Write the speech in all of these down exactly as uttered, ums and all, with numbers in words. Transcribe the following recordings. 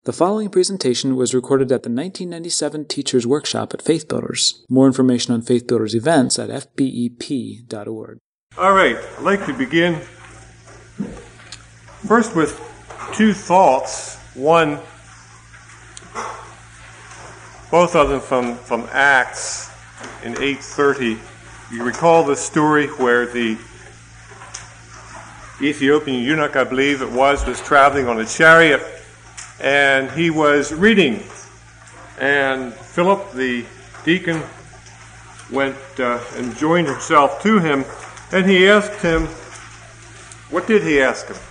The following presentation was recorded at the nineteen ninety-seven Teachers Workshop at Faith Builders. More information on Faith Builders events at f b e p dot org. All right, I'd like to begin first with two thoughts. One, both of them from, from Acts in eight thirty. You recall the story where the Ethiopian eunuch, I believe it was, was traveling on a chariot, and he was reading. And Philip, the deacon, went uh, and joined himself to him, and he asked him, what did he ask him?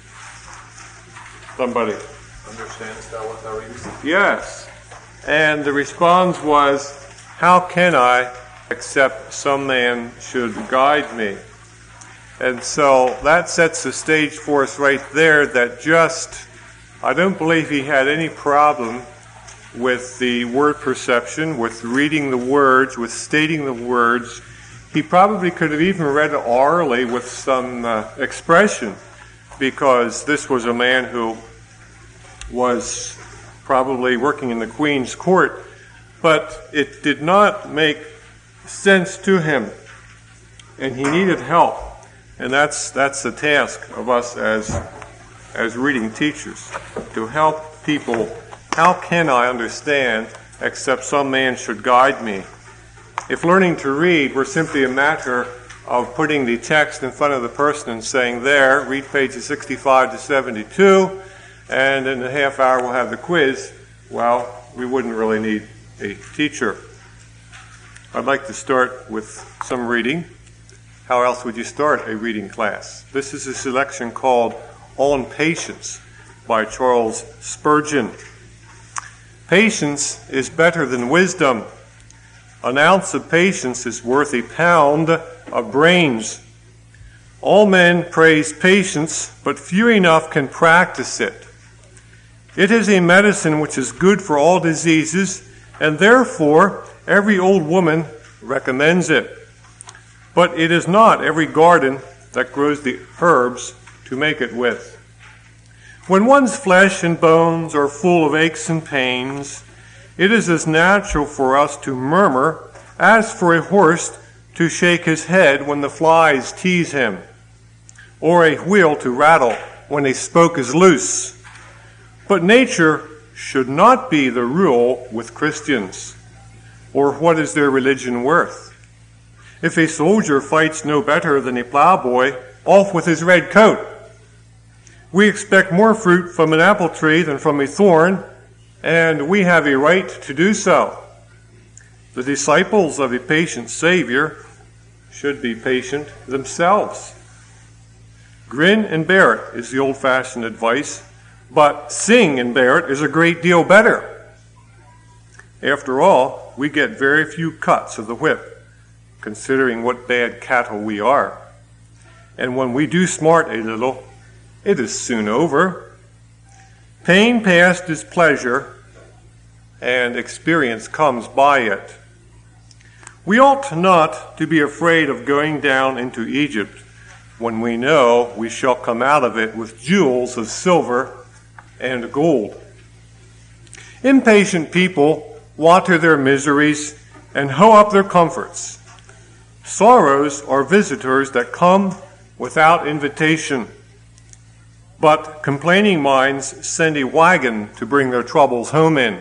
Somebody. Understandest thou what thou readest? Yes. And the response was, how can I, except some man should guide me? And so that sets the stage for us right there that just, I don't believe he had any problem with the word perception, with reading the words, with stating the words. He probably could have even read it orally with some uh, expression, because this was a man who was probably working in the Queen's court, but it did not make sense to him, and he needed help. And that's that's the task of us as as reading teachers, to help people. How can I understand except some man should guide me? If learning to read were simply a matter of putting the text in front of the person and saying, there, read pages sixty-five to seventy-two, and in a half hour we'll have the quiz, well, we wouldn't really need a teacher. I'd like to start with some reading. How else would you start a reading class? This is a selection called On Patience by Charles Spurgeon. Patience is better than wisdom. An ounce of patience is worth a pound of brains. All men praise patience, but few enough can practice it. It is a medicine which is good for all diseases, and therefore every old woman recommends it. But it is not every garden that grows the herbs to make it with. When one's flesh and bones are full of aches and pains, it is as natural for us to murmur as for a horse to shake his head when the flies tease him, or a wheel to rattle when a spoke is loose. But nature should not be the rule with Christians, or what is their religion worth? If a soldier fights no better than a plowboy, off with his red coat. We expect more fruit from an apple tree than from a thorn, and we have a right to do so. The disciples of a patient Savior should be patient themselves. Grin and bear it is the old-fashioned advice, but sing and bear it is a great deal better. After all, we get very few cuts of the whip, considering what bad cattle we are. And when we do smart a little, it is soon over. Pain past is pleasure, and experience comes by it. We ought not to be afraid of going down into Egypt when we know we shall come out of it with jewels of silver and gold. Impatient people water their miseries and hoe up their comforts. Sorrows are visitors that come without invitation, but complaining minds send a wagon to bring their troubles home in.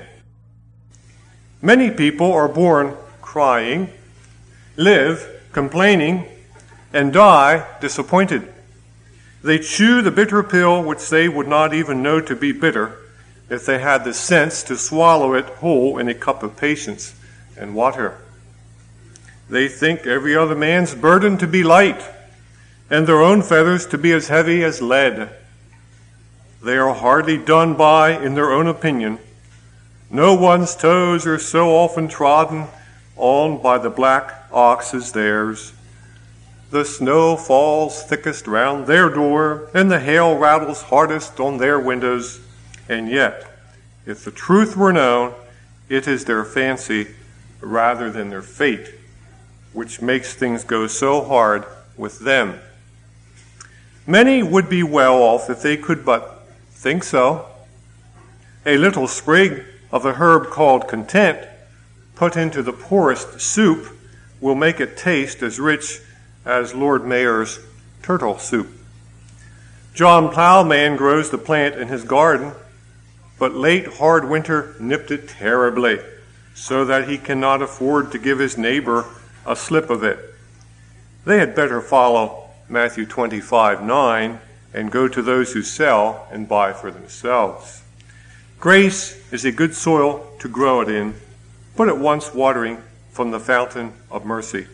Many people are born crying, live complaining, and die disappointed. They chew the bitter pill which they would not even know to be bitter if they had the sense to swallow it whole in a cup of patience and water. They think every other man's burden to be light, and their own feathers to be as heavy as lead. They are hardly done by in their own opinion. No one's toes are so often trodden on by the black ox as theirs. The snow falls thickest round their door, and the hail rattles hardest on their windows. And yet, if the truth were known, it is their fancy rather than their fate which makes things go so hard with them. Many would be well off if they could but think so. A little sprig of the herb called content, put into the poorest soup, will make it taste as rich as Lord Mayor's turtle soup. John Plowman grows the plant in his garden, but late hard winter nipped it terribly, so that he cannot afford to give his neighbor a slip of it. They had better follow Matthew twenty-five nine and go to those who sell and buy for themselves. Grace is a good soil to grow it in, but at once watering from the fountain of mercy.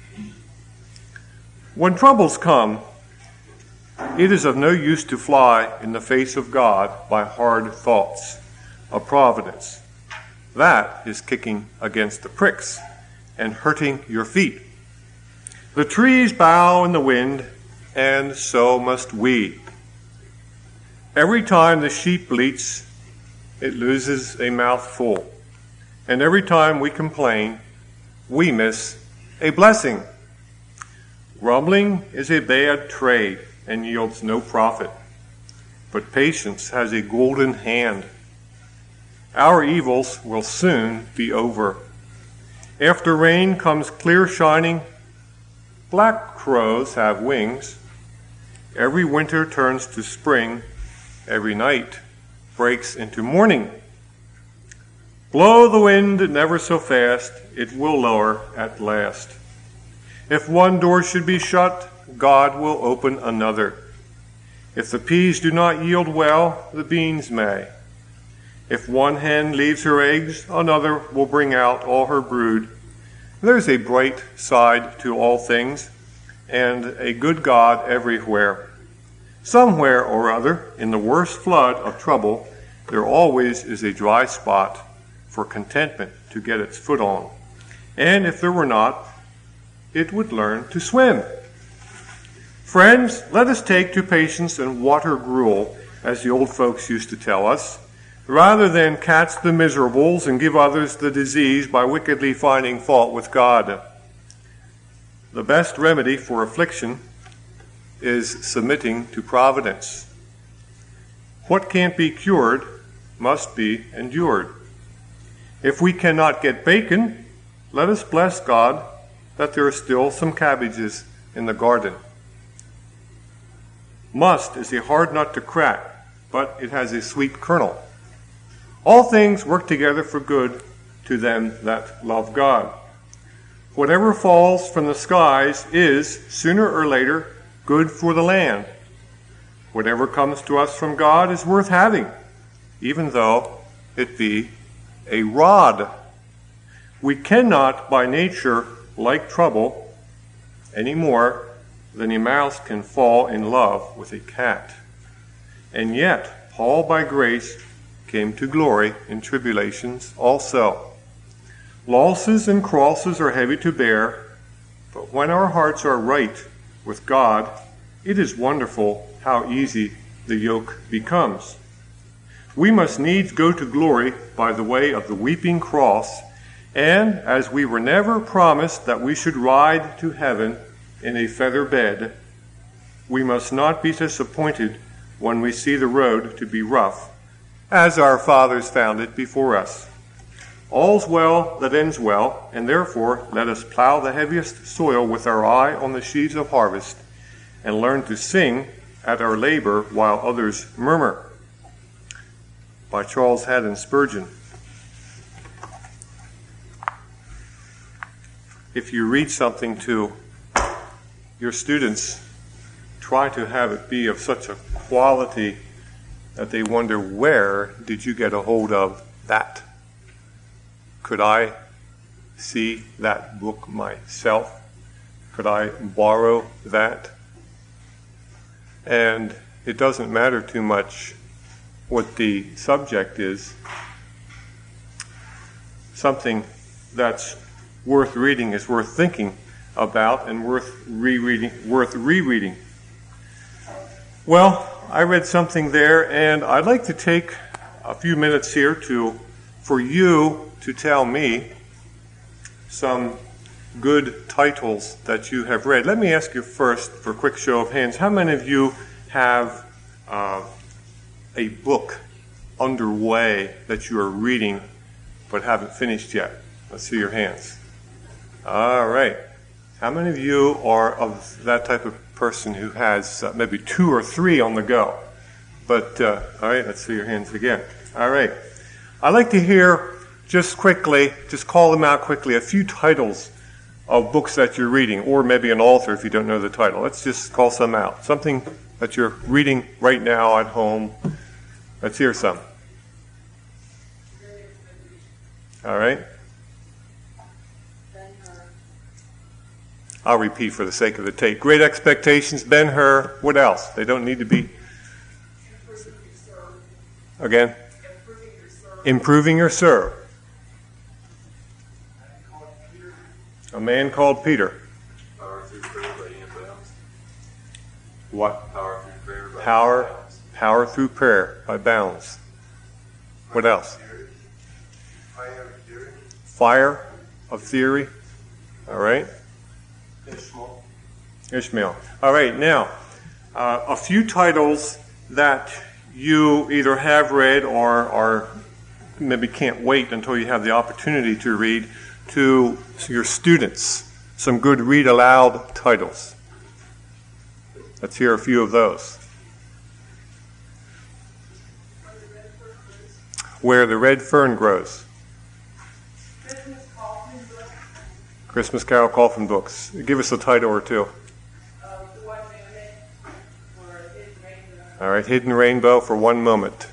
When troubles come, it is of no use to fly in the face of God by hard thoughts of providence. That is kicking against the pricks and hurting your feet. The trees bow in the wind, and so must we. Every time the sheep bleats, it loses a mouthful. And every time we complain, we miss a blessing. Grumbling is a bad trade and yields no profit, but patience has a golden hand. Our evils will soon be over. After rain comes clear shining. Black crows have wings. Every winter turns to spring. Every night breaks into morning. Blow the wind never so fast, it will lower at last. If one door should be shut, God will open another. If the peas do not yield well, the beans may. If one hen leaves her eggs, another will bring out all her brood. There's a bright side to all things, and a good God everywhere. Somewhere or other, in the worst flood of trouble, there always is a dry spot for contentment to get its foot on. And if there were not, it would learn to swim. Friends, let us take to patience and water gruel, as the old folks used to tell us, rather than catch the miserables and give others the disease by wickedly finding fault with God. The best remedy for affliction is submitting to providence. What can't be cured must be endured. If we cannot get bacon, let us bless God that there are still some cabbages in the garden. Must is a hard nut to crack, but it has a sweet kernel. All things work together for good to them that love God. Whatever falls from the skies is, sooner or later, good for the land. Whatever comes to us from God is worth having, even though it be a rod. We cannot, by nature, like trouble any more than a mouse can fall in love with a cat. And yet, Paul, by grace, came to glory in tribulations also. Losses and crosses are heavy to bear, but when our hearts are right with God, it is wonderful how easy the yoke becomes. We must needs go to glory by the way of the weeping cross, and as we were never promised that we should ride to heaven in a feather bed, we must not be disappointed when we see the road to be rough, as our fathers found it before us. All's well that ends well, and therefore let us plow the heaviest soil with our eye on the sheaves of harvest, and learn to sing at our labor while others murmur. By Charles Haddon Spurgeon. If you read something to your students, try to have it be of such a quality that they wonder, where did you get a hold of that? Could I see that book myself? Could I borrow that? And it doesn't matter too much what the subject is. Something that's worth reading is worth thinking about and worth rereading. Worth rereading. Well, I read something there, and I'd like to take a few minutes here to, for you to tell me some good titles that you have read. Let me ask you first, for a quick show of hands, how many of you have uh, a book underway that you are reading but haven't finished yet? Let's see your hands. All right. How many of you are of that type of person who has uh, maybe two or three on the go? But, uh, all right, let's see your hands again. All right. I'd like to hear just quickly, just call them out quickly, a few titles of books that you're reading, or maybe an author if you don't know the title. Let's just call some out. Something that you're reading right now at home. Let's hear some. All right. I'll repeat for the sake of the tape. Great Expectations, Ben-Hur. What else? They don't need to be. Again? Improving Your Serve. A Man Called Peter. Power Through Prayer by Ian Bounds. What? Power Through Prayer by Power, Ian Bounds. Power Through Prayer by Bounds. What else? Fire of Theory. Fire of Theory. All right. Ishmael. Ishmael. All right, now, uh, a few titles that you either have read or, or maybe can't wait until you have the opportunity to read to your students. Some good read aloud titles. Let's hear a few of those. Where the Red Fern Grows. Christmas Carol Coffin Books. Give us a title or two. All right, Hidden Rainbow for one moment.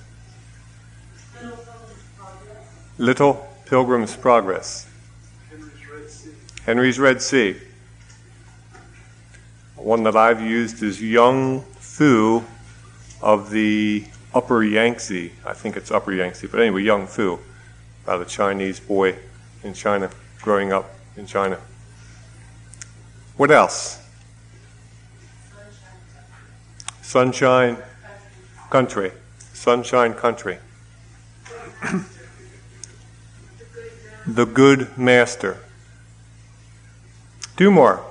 Little Pilgrim's Progress. Henry's Red Sea. Henry's Red Sea. One that I've used is Young Fu of the Upper Yangtze. I think it's Upper Yangtze, but anyway, Young Fu, about a Chinese boy in China, growing up in China. What else? Sunshine Country. Sunshine Country. The Good Master. Two more.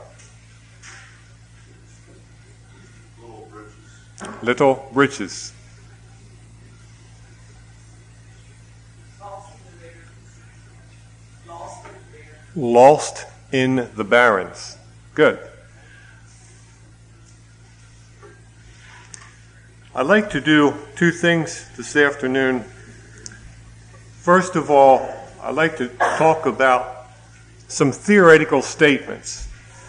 Little Bridges. Little Britches. Lost in the Barrens. Good. I'd like to do two things this afternoon. First of all, I'd like to talk about some theoretical statements.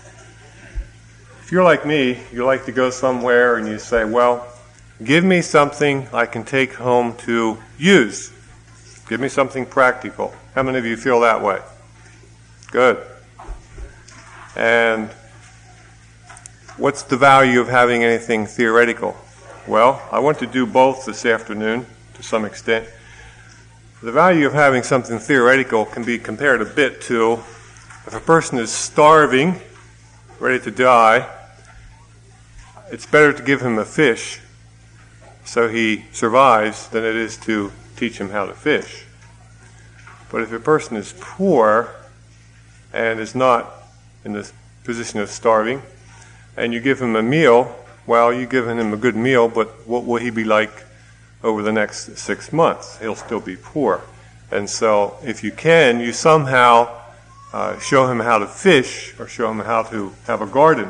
If you're like me, you like to go somewhere and you say, well, give me something I can take home to use. Give me something practical. How many of you feel that way? Good. And what's the value of having anything theoretical? Well, I want to do both this afternoon to some extent. The value of having something theoretical can be compared a bit to if a person is starving, ready to die, it's better to give him a fish so he survives than it is to teach him how to fish. But if a person is poor and is not in the position of starving, and you give him a meal, well, you've given him a good meal, but what will he be like over the next six months? He'll still be poor. And so if you can, you somehow uh, show him how to fish or show him how to have a garden.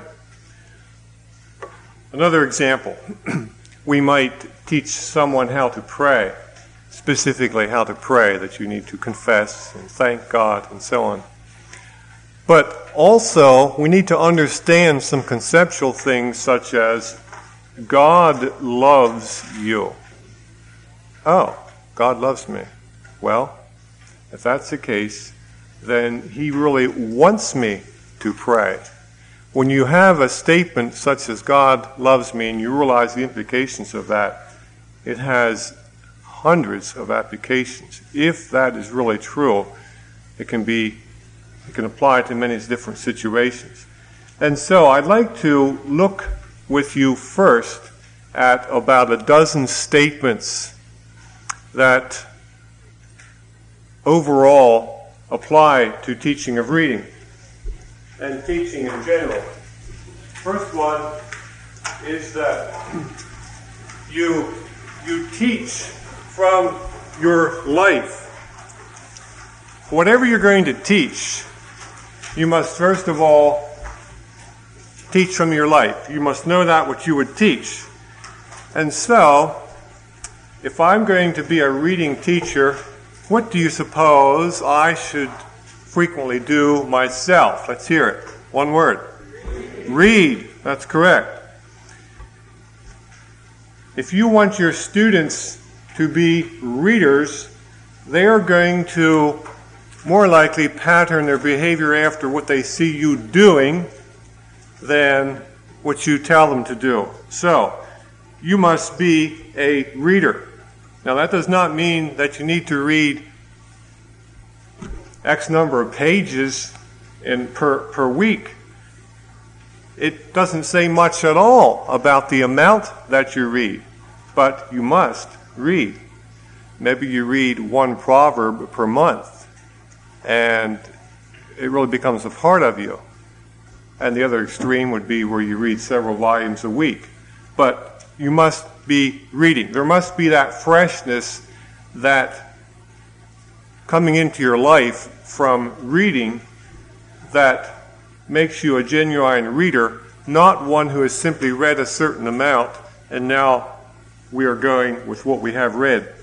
Another example, we might teach someone how to pray, specifically how to pray, that you need to confess and thank God and so on. But also, we need to understand some conceptual things such as God loves you. Oh, God loves me. Well, if that's the case, then He really wants me to pray. When you have a statement such as God loves me and you realize the implications of that, it has hundreds of applications. If that is really true, it can be It can apply to many different situations. And so I'd like to look with you first at about a dozen statements that overall apply to teaching of reading and teaching in general. First one is that you, you teach from your life. Whatever you're going to teach, you must first of all teach from your life. You must know that what you would teach. And so, if I'm going to be a reading teacher, what do you suppose I should frequently do myself? Let's hear it. One word. Read. That's correct. If you want your students to be readers, they are going to more likely pattern their behavior after what they see you doing than what you tell them to do. So, you must be a reader. Now, that does not mean that you need to read X number of pages in per, per week. It doesn't say much at all about the amount that you read, but you must read. Maybe you read one proverb per month, and it really becomes a part of you. And the other extreme would be where you read several volumes a week. But you must be reading. There must be that freshness that coming into your life from reading that makes you a genuine reader, not one who has simply read a certain amount and now we are going with what we have read.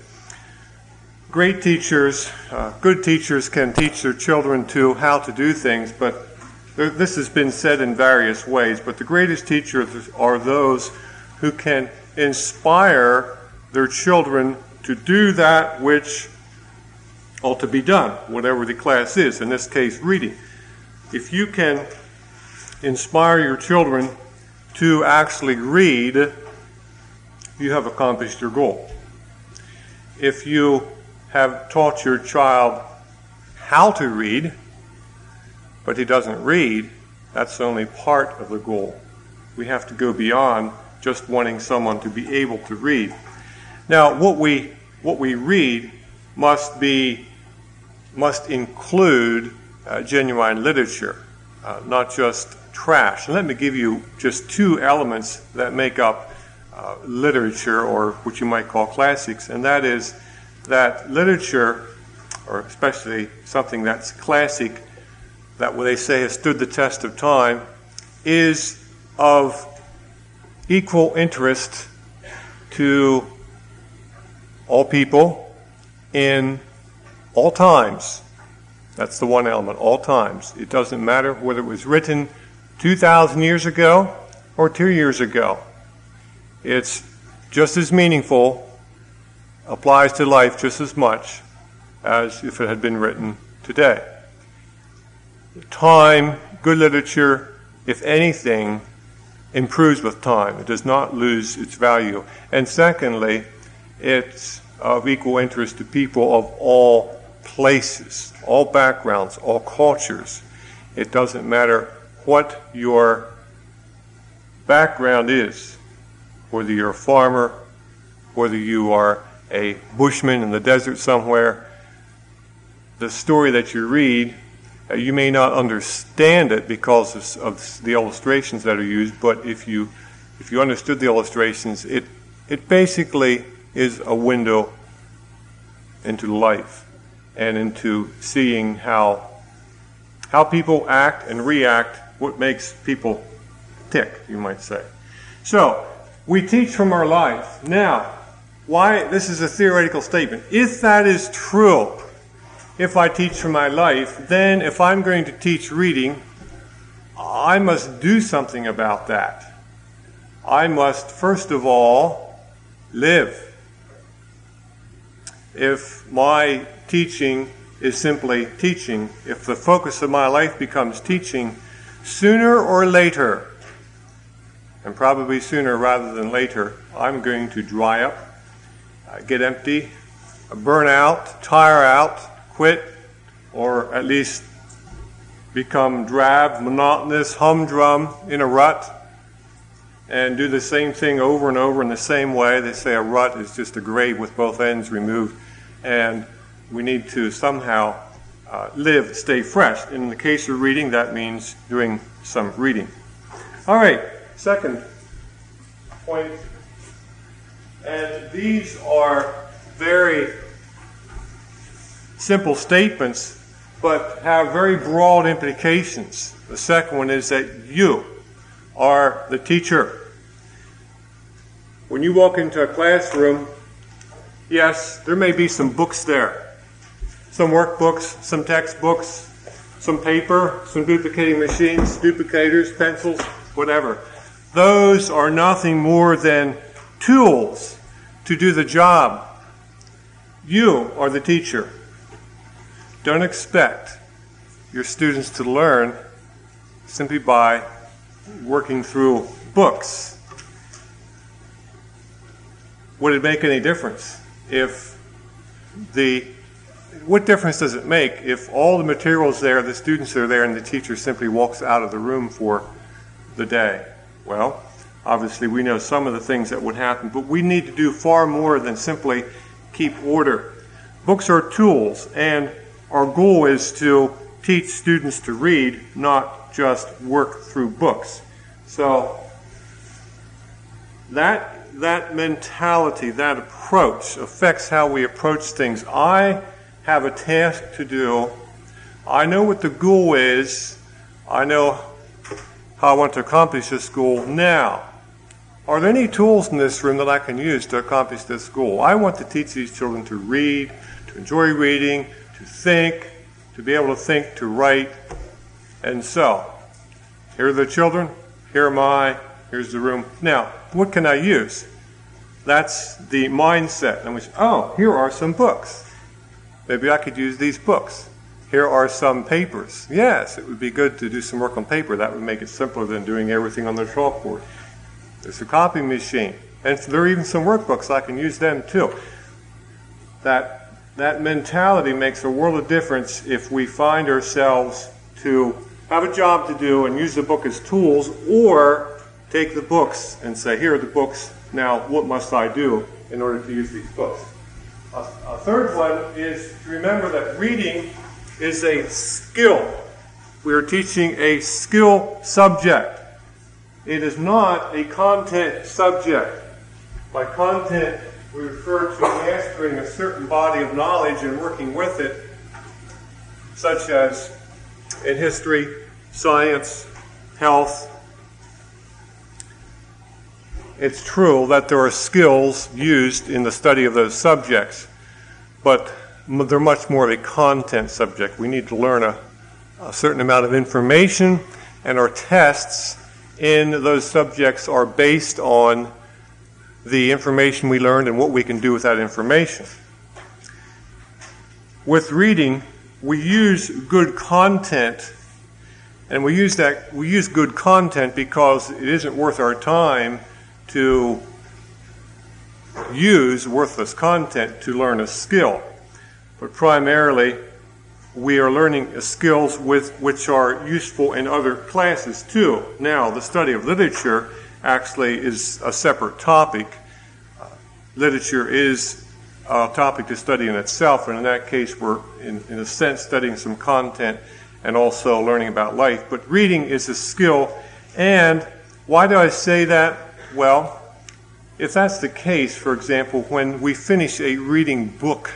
Great teachers, uh, good teachers can teach their children to how to do things, but there, this has been said in various ways, but the greatest teachers are those who can inspire their children to do that which ought to be done, whatever the class is, in this case, reading. If you can inspire your children to actually read, you have accomplished your goal. If you have taught your child how to read, but he doesn't read, that's only part of the goal. We have to go beyond just wanting someone to be able to read. Now, what we what we read must be must include uh, genuine literature, uh, not just trash. And let me give you just two elements that make up uh, literature, or what you might call classics, and that is that literature, or especially something that's classic, that what they say has stood the test of time, is of equal interest to all people in all times. That's the one element, all times. It doesn't matter whether it was written two thousand years ago or two years ago. It's just as meaningful, applies to life just as much as if it had been written today. Time, good literature, if anything, improves with time. It does not lose its value. And secondly, it's of equal interest to people of all places, all backgrounds, all cultures. It doesn't matter what your background is, whether you're a farmer, whether you are a bushman in the desert somewhere. The story that you read, uh, you may not understand it because of, of the illustrations that are used, but if you if you understood the illustrations, it it basically is a window into life and into seeing how how people act and react, what makes people tick, you might say. So, we teach from our life. Now, why, this is a theoretical statement. If that is true, if I teach from my life, then if I'm going to teach reading, I must do something about that. I must, first of all, live. If my teaching is simply teaching, if the focus of my life becomes teaching, sooner or later, and probably sooner rather than later, I'm going to dry up, uh, get empty, uh, burn out, tire out, quit, or at least become drab, monotonous, humdrum, in a rut, and do the same thing over and over in the same way. They say a rut is just a grave with both ends removed, and we need to somehow uh, live, stay fresh. In the case of reading, that means doing some reading. All right, second point, and these are very simple statements, but have very broad implications. The second one is that you are the teacher. When you walk into a classroom, yes, there may be some books there, some workbooks, some textbooks, some paper, some duplicating machines, duplicators, pencils, whatever. Those are nothing more than tools to do the job. You are the teacher. Don't expect your students to learn simply by working through books. Would it make any difference if the, what difference does it make if all the materials there, the students are there, and the teacher simply walks out of the room for the day? Well, obviously we know some of the things that would happen, but we need to do far more than simply keep order. Books are tools, and our goal is to teach students to read, not just work through books. So that that mentality, that approach affects how we approach things. I have a task to do. I know what the goal is. I know how I want to accomplish this goal. Now, are there any tools in this room that I can use to accomplish this goal? I want to teach these children to read, to enjoy reading, to think, to be able to think, to write. And so, here are the children, here am I, here's the room. Now, what can I use? That's the mindset. And we say, oh, here are some books. Maybe I could use these books. Here are some papers. Yes, it would be good to do some work on paper. That would make it simpler than doing everything on the chalkboard. There's a copying machine. And there are even some workbooks. I can use them too. That That mentality makes a world of difference if we find ourselves to have a job to do and use the book as tools, or take the books and say, here are the books, now what must I do in order to use these books? A, a third one is to remember that reading is a skill. We are teaching a skill subject. It is not a content subject. By content, we refer to mastering a certain body of knowledge and working with it, such as in history, science, health. It's true that there are skills used in the study of those subjects, but they're much more of a content subject. We need to learn a, a certain amount of information, and our tests in those subjects are based on the information we learned and what we can do with that information. With reading, we use good content, and we use that we use good content because it isn't worth our time to use worthless content to learn a skill. But primarily, we are learning skills with which are useful in other classes too. Now, the study of literature actually is a separate topic. Uh, literature is a topic to study in itself, and in that case we're, in, in a sense, studying some content and also learning about life. But reading is a skill, and why do I say that? Well, if that's the case, for example, when we finish a reading book,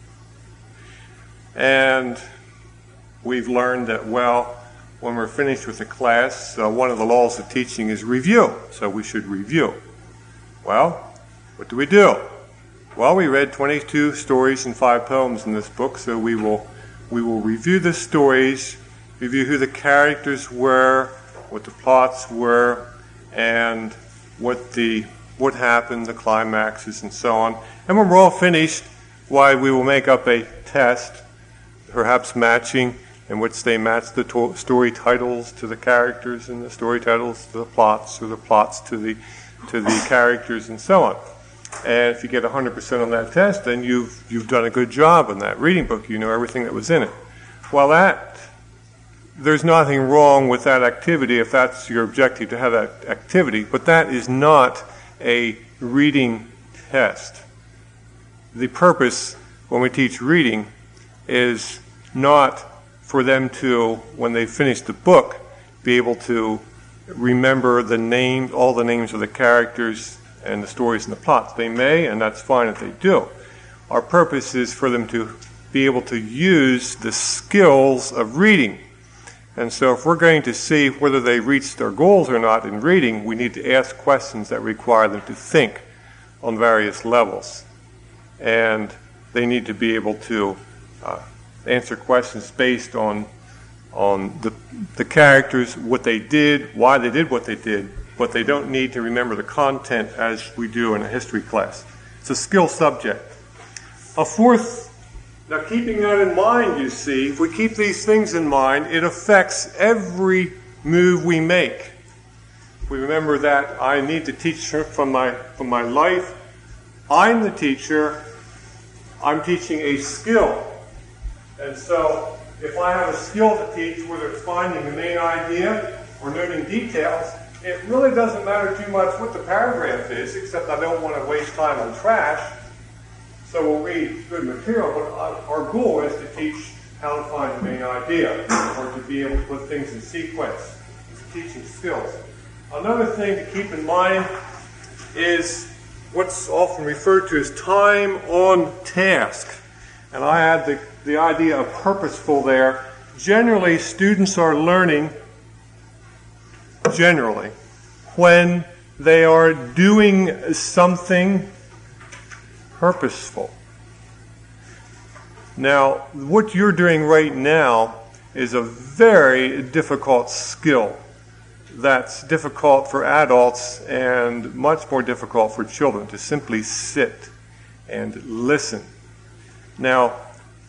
and we've learned that, well, when we're finished with a class, uh, one of the laws of teaching is review, so we should review. Well, what do we do? Well, we read twenty-two stories and five poems in this book, so we will we will review the stories, review who the characters were, what the plots were, and what the what happened, the climaxes, and so on. And when we're all finished, why, we will make up a test, perhaps matching, in which they match the to- story titles to the characters, and the story titles to the plots, or the plots to the to the characters, and so on. And if you get one hundred percent on that test, then you've you've done a good job on that reading book. You know everything that was in it. Well, that there's nothing wrong with that activity if that's your objective, to have that activity, but that is not a reading test. The purpose when we teach reading is not for them to, when they finish the book, be able to remember the name, all the names of the characters and the stories and the plots. They may, and that's fine if they do. Our purpose is for them to be able to use the skills of reading. And so if we're going to see whether they reach their goals or not in reading, we need to ask questions that require them to think on various levels. And they need to be able to uh, answer questions based on on the, the characters, what they did, why they did what they did, but they don't need to remember the content as we do in a history class. It's a skill subject. A fourth, now keeping that in mind, you see, if we keep these things in mind, it affects every move we make. We remember that I need to teach from my, from my life. I'm the teacher. I'm teaching a skill. And so if I have a skill to teach, whether it's finding the main idea or noting details, it really doesn't matter too much what the paragraph is, except I don't want to waste time on trash. So we'll read good material, but our goal is to teach how to find the main idea, or to be able to put things in sequence. It's teaching skills. Another thing to keep in mind is what's often referred to as time on task. And I add the, the idea of purposeful there. Generally, students are learning, generally, when they are doing something purposeful. Now, what you're doing right now is a very difficult skill. That's difficult for adults and much more difficult for children, to simply sit and listen. Now,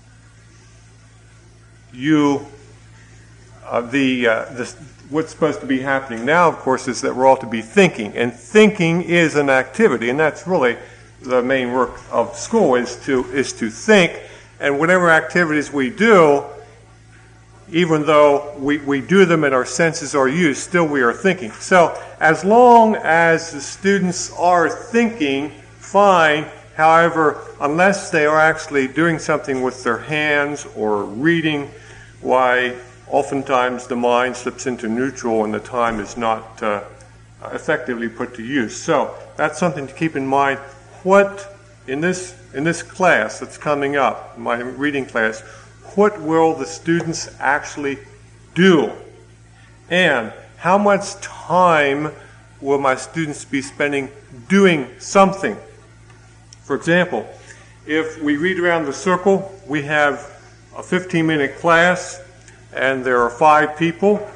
you, uh, the, uh, the, what's supposed to be happening now, of course, is that we're all to be thinking. And thinking is an activity, and that's really the main work of school, is to, is to think. And whatever activities we do, even though we, we do them and our senses are used, still we are thinking. So as long as the students are thinking, fine. However, unless they are actually doing something with their hands or reading, why oftentimes the mind slips into neutral and the time is not uh, effectively put to use. So that's something to keep in mind. What, in this in this class that's coming up, my reading class, what will the students actually do? And how much time will my students be spending doing something? For example, if we read around the circle, we have a fifteen-minute class, and there are five people,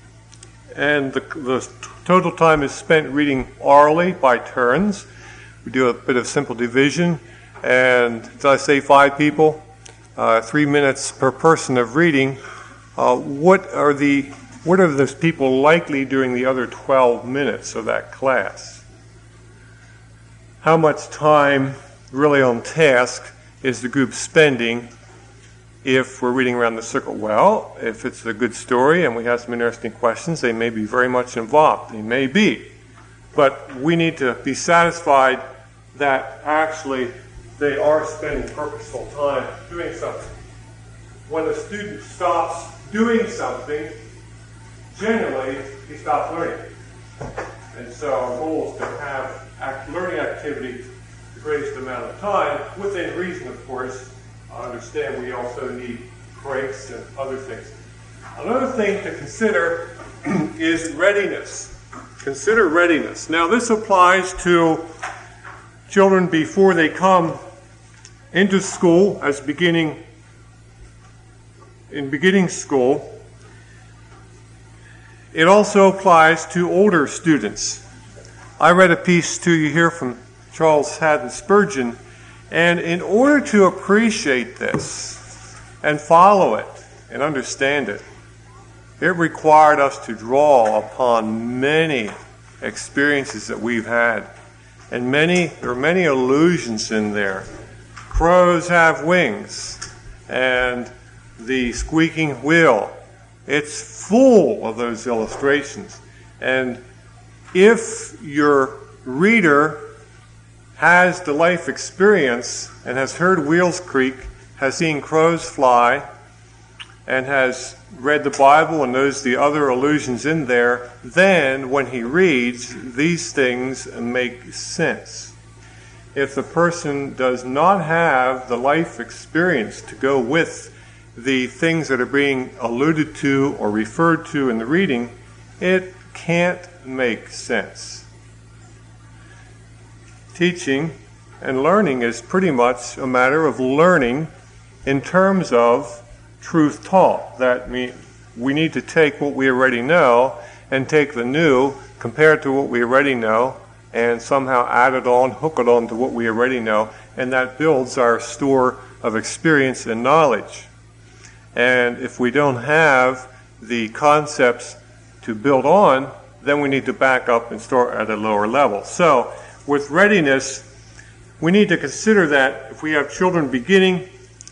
and the, the total time is spent reading orally by turns. We do a bit of simple division, and did I say five people? Uh, three minutes per person of reading. Uh, what are the what are those people likely doing the other twelve minutes of that class? How much time really on task is the group spending if we're reading around the circle? Well, if it's a good story and we have some interesting questions, they may be very much involved. They may be. But we need to be satisfied that actually they are spending purposeful time doing something. When a student stops doing something, generally he stops learning. And so our goal is to have act, learning activity the greatest amount of time, within reason, of course. I understand we also need breaks and other things. Another thing to consider is readiness. Consider readiness. Now, this applies to children before they come into school, as beginning in beginning school. It also applies to older students. I read a piece to you here from Charles Haddon Spurgeon, and in order to appreciate this and follow it and understand it, it required us to draw upon many experiences that we've had. And many, there are many allusions in there. Crows have wings, and the squeaking wheel. It's full of those illustrations. And if your reader has the life experience and has heard wheels creak, has seen crows fly, and has read the Bible and knows the other allusions in there, then when he reads, these things make sense. if the person does not have the life experience to go with the things that are being alluded to or referred to in the reading, it can't make sense. Teaching and learning is pretty much a matter of learning in terms of truth taught. That means we need to take what we already know and take the new, compare it to what we already know, and somehow add it on, hook it on to what we already know, and that builds our store of experience and knowledge. And if we don't have the concepts to build on, then we need to back up and start at a lower level. So, with readiness, we need to consider that if we have children beginning,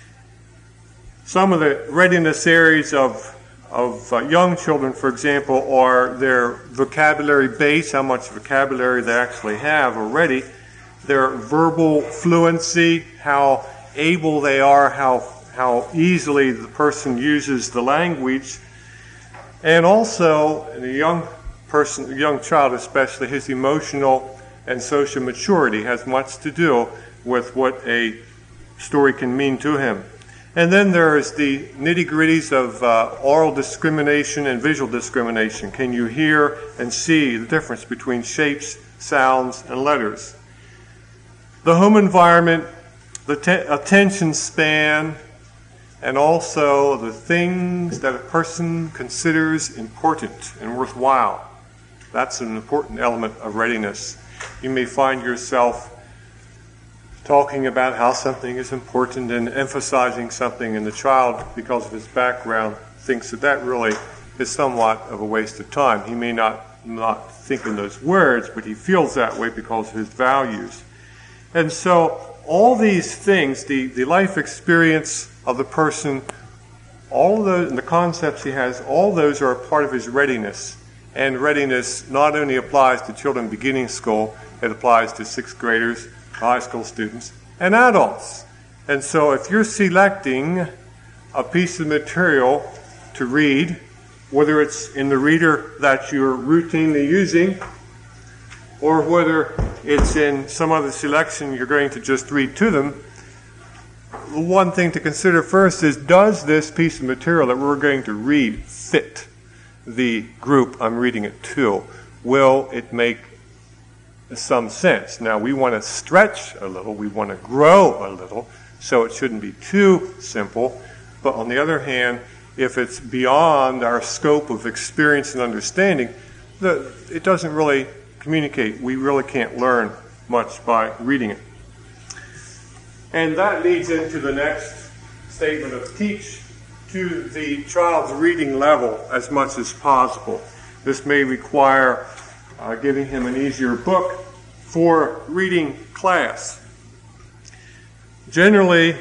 some of the readiness areas of of uh, young children, for example, are their vocabulary base, how much vocabulary they actually have already, their verbal fluency, how able they are, how how easily the person uses the language, and also the young person, the young child especially, his emotional and social maturity has much to do with what a story can mean to him. And then there is the nitty-gritties of uh, oral discrimination and visual discrimination. Can you hear and see the difference between shapes, sounds, and letters? The home environment, the te- attention span, and also the things that a person considers important and worthwhile. That's an important element of readiness. You may find yourself talking about how something is important and emphasizing something, and the child, because of his background, thinks that that really is somewhat of a waste of time. He may not, not think in those words, but he feels that way because of his values. And so all these things, the, the life experience of the person, all of those, and the concepts he has, all those are a part of his readiness. And readiness not only applies to children beginning school, it applies to sixth graders, high school students, and adults. And so if you're selecting a piece of material to read, whether it's in the reader that you're routinely using, or whether it's in some other selection you're going to just read to them, one thing to consider first is, does this piece of material that we're going to read fit the group I'm reading it to? Will it make some sense? Now, we want to stretch a little, we want to grow a little, so it shouldn't be too simple. But on the other hand, if it's beyond our scope of experience and understanding, the, it doesn't really communicate. We really can't learn much by reading it. And that leads into the next statement of teach to the child's reading level as much as possible. This may require uh, giving him an easier book for reading class. Generally,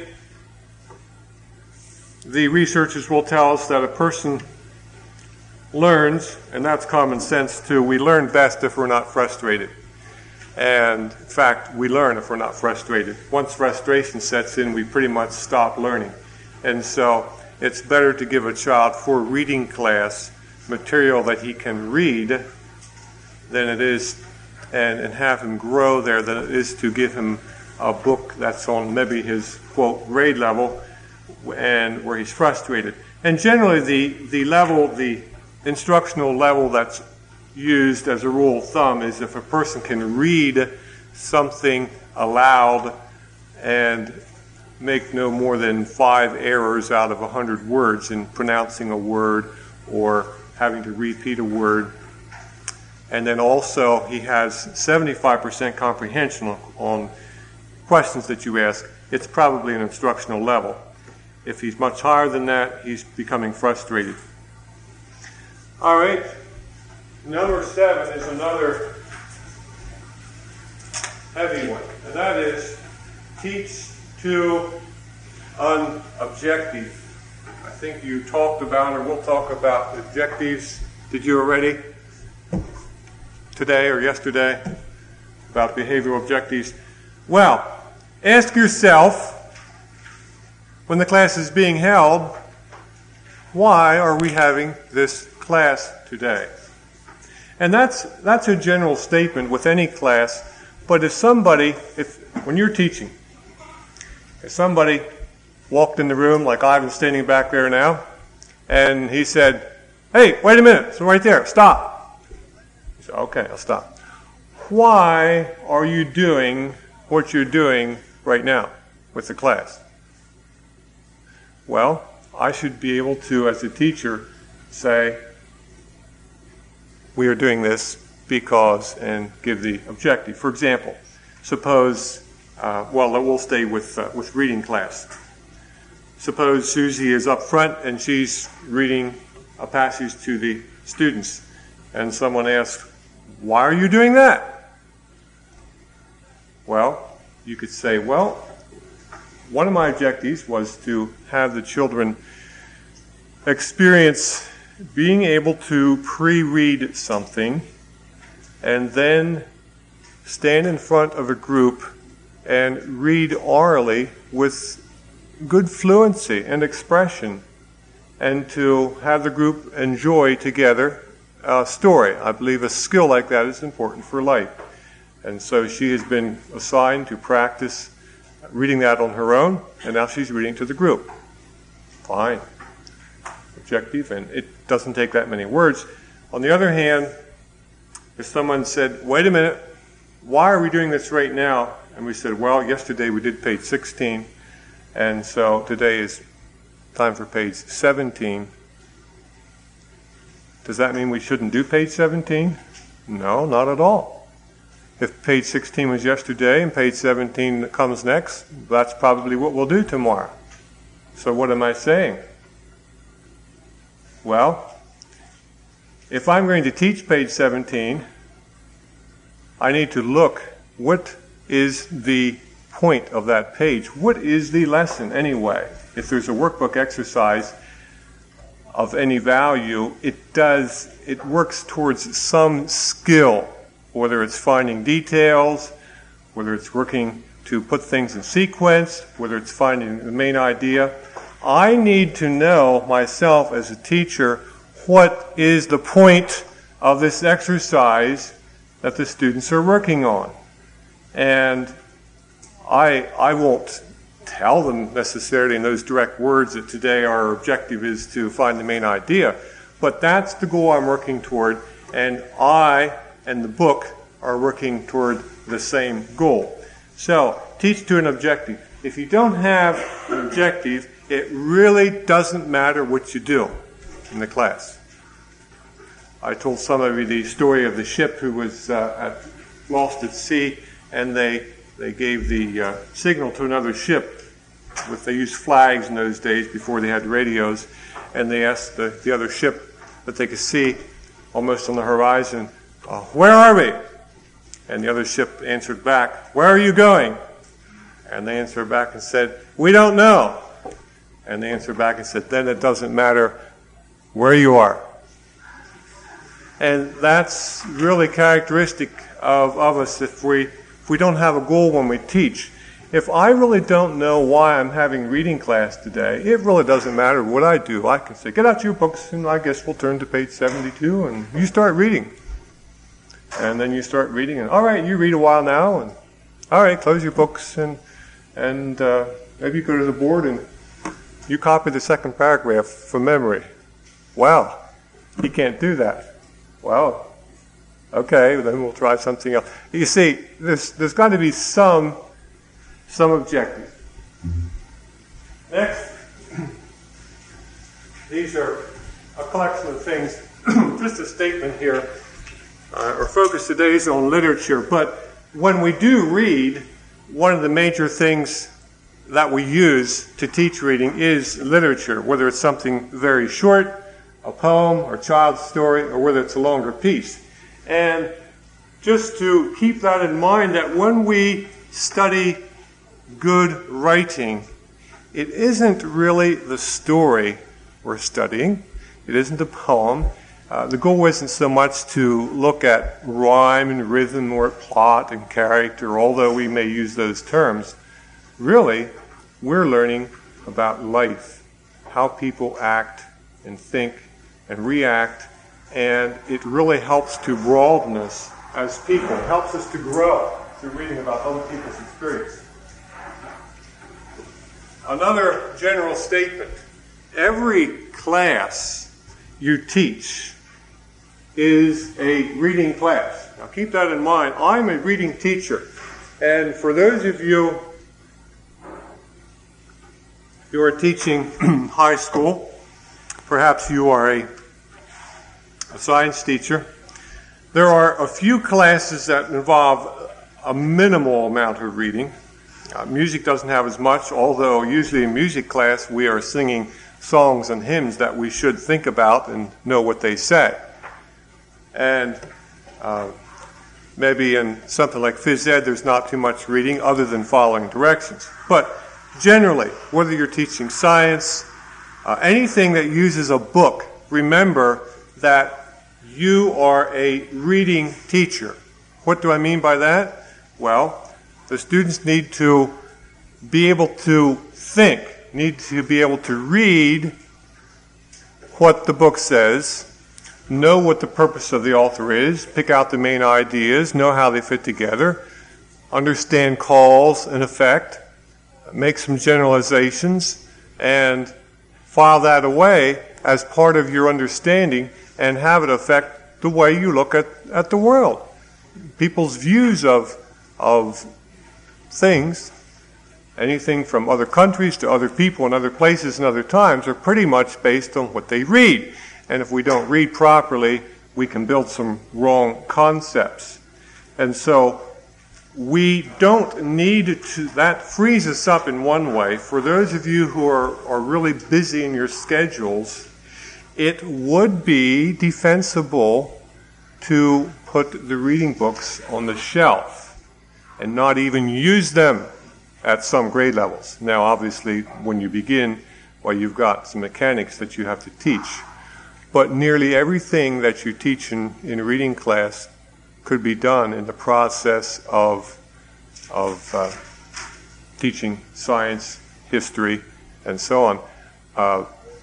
the researchers will tell us that a person learns, and that's common sense too, we learn best if we're not frustrated. And in fact, we learn if we're not frustrated. Once frustration sets in, we pretty much stop learning. And so it's better to give a child for reading class material that he can read than it is, and, and have him grow there, than it is to give him a book that's on maybe his, quote, grade level, and where he's frustrated. And generally the, the level, the instructional level that's used as a rule of thumb is if a person can read something aloud and make no more than five errors out of a hundred words in pronouncing a word or having to repeat a word. And then also he has seventy-five percent comprehension on, on questions that you ask. It's probably an instructional level. If he's much higher than that, he's becoming frustrated. All right. Number seven is another heavy one, and that is teach to an objective. I think you talked about, or we'll talk about objectives. Did you already? Today or yesterday? About behavioral objectives. Well, ask yourself, when the class is being held, why are we having this class today? And that's that's a general statement with any class, but if somebody, if when you're teaching, if somebody walked in the room like Ivan's standing back there now, and he said, "Hey, wait a minute, it's right there, stop." You say, "Okay, I'll stop." Why are you doing what you're doing right now with the class? Well, I should be able to, as a teacher, say, we are doing this because, and give the objective. For example, suppose, uh, well, we'll stay with uh, with reading class. Suppose Susie is up front and she's reading a passage to the students, and someone asks, "Why are you doing that?" Well, you could say, well, one of my objectives was to have the children experience being able to pre-read something and then stand in front of a group and read orally with good fluency and expression, and to have the group enjoy together a story. I believe a skill like that is important for life. And so she has been assigned to practice reading that on her own, and now she's reading to the group. Fine. Objective, and it doesn't take that many words. On the other hand, if someone said, "Wait a minute, why are we doing this right now?" And we said, "Well, yesterday we did page sixteen, and so today is time for page seventeen. Does that mean we shouldn't do page seventeen? No, not at all. If page sixteen was yesterday and page seventeen comes next, that's probably what we'll do tomorrow. So what am I saying? Well, if I'm going to teach page seventeen, I need to look, what is the point of that page? What is the lesson anyway? If there's a workbook exercise of any value, it does, it works towards some skill, whether it's finding details, whether it's working to put things in sequence, whether it's finding the main idea. I need to know myself as a teacher what is the point of this exercise that the students are working on. And I, I won't tell them necessarily in those direct words that today our objective is to find the main idea, but that's the goal I'm working toward, and I and the book are working toward the same goal. So, teach to an objective. If you don't have an objective, it really doesn't matter what you do in the class. I told some of you the story of the ship who was uh, at, lost at sea, and they they gave the uh, signal to another ship. With, they used flags in those days before they had radios, and they asked the, the other ship that they could see almost on the horizon, uh, "Where are we?" And the other ship answered back, "Where are you going?" And they answered back and said, "We don't know." And they answered back and said, "Then it doesn't matter where you are." And that's really characteristic of, of us if we, if we don't have a goal when we teach. If I really don't know why I'm having reading class today, it really doesn't matter what I do. I can say, "Get out your books," and I guess we'll turn to page seventy-two, and you start reading. And then you start reading, and all right, you read a while now, and all right, close your books, and and uh, maybe you go to the board and you copy the second paragraph from memory. Wow, he can't do that. Well, okay, then we'll try something else. You see, there's there's got to be some some objective. Next, these are a collection of things. Just a statement here. Uh, our focus today is on literature, but when we do read, one of the major things that we use to teach reading is literature, whether it's something very short, a poem or a child's story, or whether it's a longer piece. And just to keep that in mind, that when we study good writing, it isn't really the story we're studying. It isn't a poem. Uh, the goal isn't so much to look at rhyme and rhythm or plot and character, although we may use those terms. Really, we're learning about life, how people act and think and react, and it really helps to broaden us as people, helps us to grow. to reading about other people's experience. Another general statement. Every class you teach is a reading class. Now keep that in mind. I'm a reading teacher. And for those of you who are teaching high school, perhaps you are a, a science teacher, there are a few classes that involve a minimal amount of reading. Uh, music doesn't have as much, although usually in music class we are singing songs and hymns that we should think about and know what they say. And uh, maybe in something like phys ed there's not too much reading other than following directions. But generally, whether you're teaching science, uh, anything that uses a book, remember that you are a reading teacher. What do I mean by that? Well, the students need to be able to think, need to be able to read what the book says, know what the purpose of the author is, pick out the main ideas, know how they fit together, understand cause and effect, make some generalizations, and file that away as part of your understanding and have it affect the way you look at, at the world. People's views of, of things, anything from other countries to other people and other places and other times, are pretty much based on what they read. And if we don't read properly, we can build some wrong concepts. And so we don't need to, that frees us up in one way. For those of you who are, are really busy in your schedules, it would be defensible to put the reading books on the shelf and not even use them at some grade levels. Now, obviously, when you begin, well, you've got some mechanics that you have to teach. But nearly everything that you teach in, in reading class could be done in the process of, of uh, teaching science, history, and so on. Uh,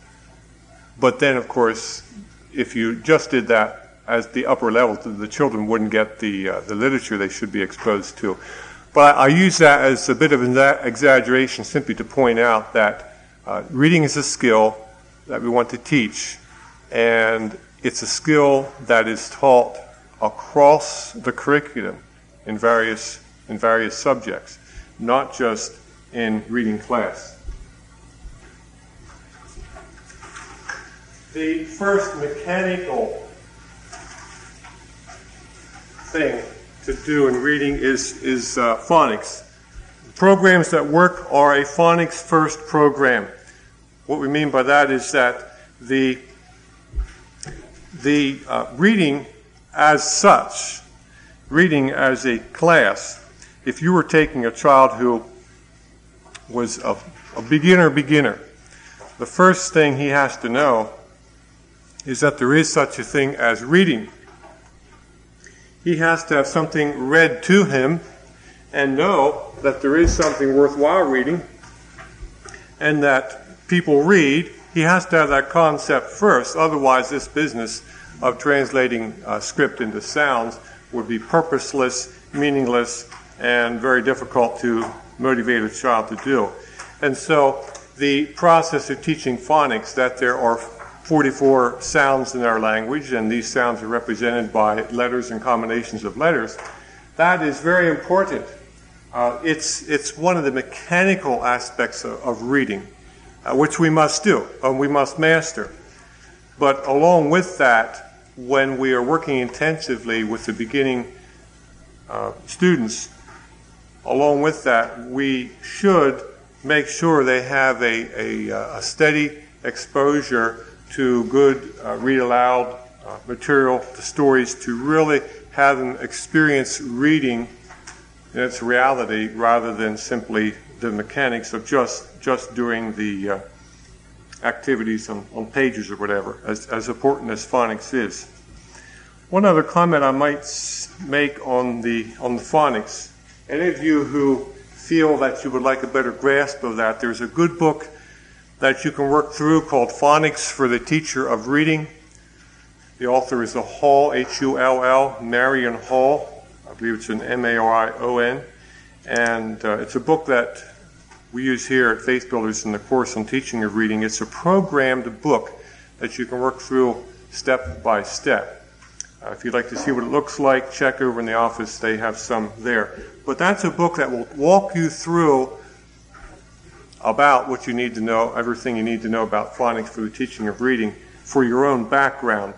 but then, of course, if you just did that as the upper level, the children wouldn't get the uh, the literature they should be exposed to. But I, I use that as a bit of an exaggeration simply to point out that uh, reading is a skill that we want to teach, and it's a skill that is taught across the curriculum in various in various subjects, not just in reading class. The first mechanical thing to do in reading is, is uh, phonics. Programs that work are a phonics first program. What we mean by that is that the, the uh, reading as such, reading as a class, if you were taking a child who was a, a beginner beginner, the first thing he has to know is that there is such a thing as reading. He has to have something read to him and know that there is something worthwhile reading and that people read. He has to have that concept first. Otherwise, this business of translating uh, script into sounds would be purposeless, meaningless, and very difficult to motivate a child to do. And so the process of teaching phonics, that there are forty-four sounds in our language, and these sounds are represented by letters and combinations of letters. That is very important. Uh, it's it's one of the mechanical aspects of, of reading, uh, which we must do, and we must master. But along with that, when we are working intensively with the beginning uh, students, along with that, we should make sure they have a, a, a steady exposure to good uh, read aloud uh, material, to stories, to really have them experience reading in its reality rather than simply the mechanics of just just doing the uh, activities on, on pages or whatever, as, as important as phonics is. One other comment I might make on the on the phonics. Any of you who feel that you would like a better grasp of that, there's a good book that you can work through called Phonics for the Teacher of Reading. The author is a Hall, H U L L, Marion Hall. Uh, I believe it's an M A R I O N. And uh, it's a book that we use here at Faith Builders in the course on teaching of reading. It's a programmed book that you can work through step by step. Uh, if you'd like to see what it looks like, check over in the office. They have some there. But that's a book that will walk you through about what you need to know, everything you need to know about phonics for the teaching of reading for your own background.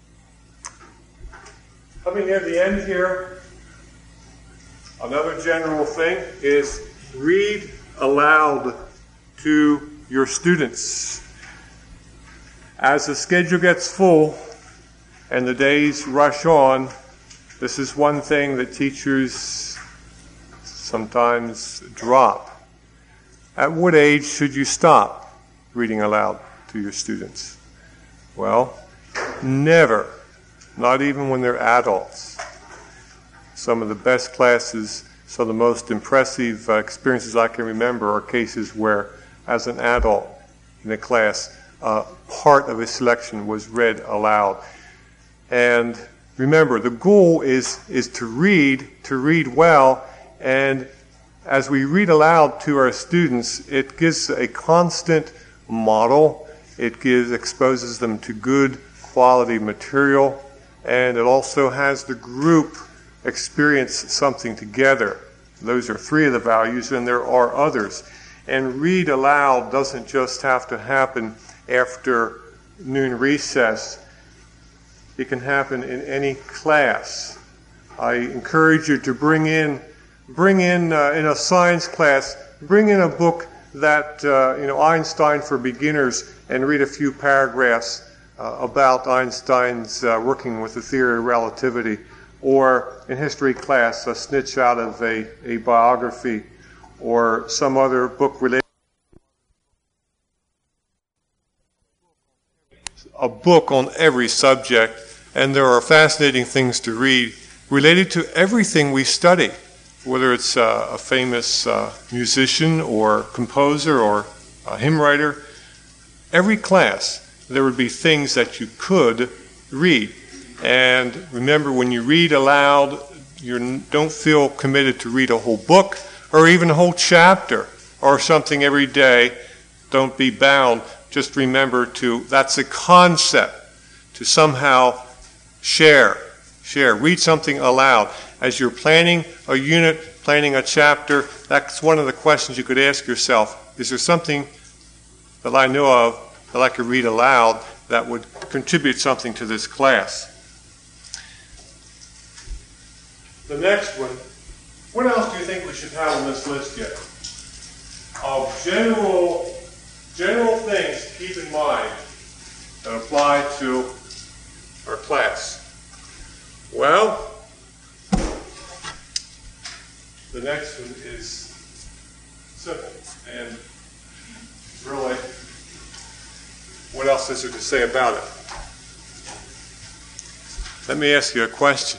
Coming near the end here, another general thing is read aloud to your students. As the schedule gets full and the days rush on, this is one thing that teachers sometimes drop. At what age should you stop reading aloud to your students? Well, never. Not even when they're adults. Some of the best classes, some of the most impressive uh, experiences I can remember are cases where, as an adult in a class, uh, part of a selection was read aloud. And remember, the goal is, is to read, to read well, and as we read aloud to our students, it gives a constant model. It gives exposes them to good quality material, and it also has the group experience something together. Those are three of the values, and there are others. And read aloud doesn't just have to happen after noon recess. It can happen in any class. I encourage you to bring in Bring in, uh, in a science class, bring in a book that, uh, you know, Einstein for Beginners, and read a few paragraphs uh, about Einstein's uh, working with the theory of relativity. Or in history class, a snitch out of a, a biography, or some other book related. A book on every subject, and there are fascinating things to read related to everything we study. Whether it's uh, a famous uh, musician or composer or a hymn writer, every class there would be things that you could read. And remember, when you read aloud, you don't feel committed to read a whole book or even a whole chapter or something every day. Don't be bound. Just remember to, that's a concept, to somehow share. Share. Read something aloud. As you're planning a unit, planning a chapter, that's one of the questions you could ask yourself. Is there something that I know of that I could read aloud that would contribute something to this class? The next one, what else do you think we should have on this list yet? Of general, general things to keep in mind that apply to our class. Well, the next one is simple, and really, what else is there to say about it? Let me ask you a question.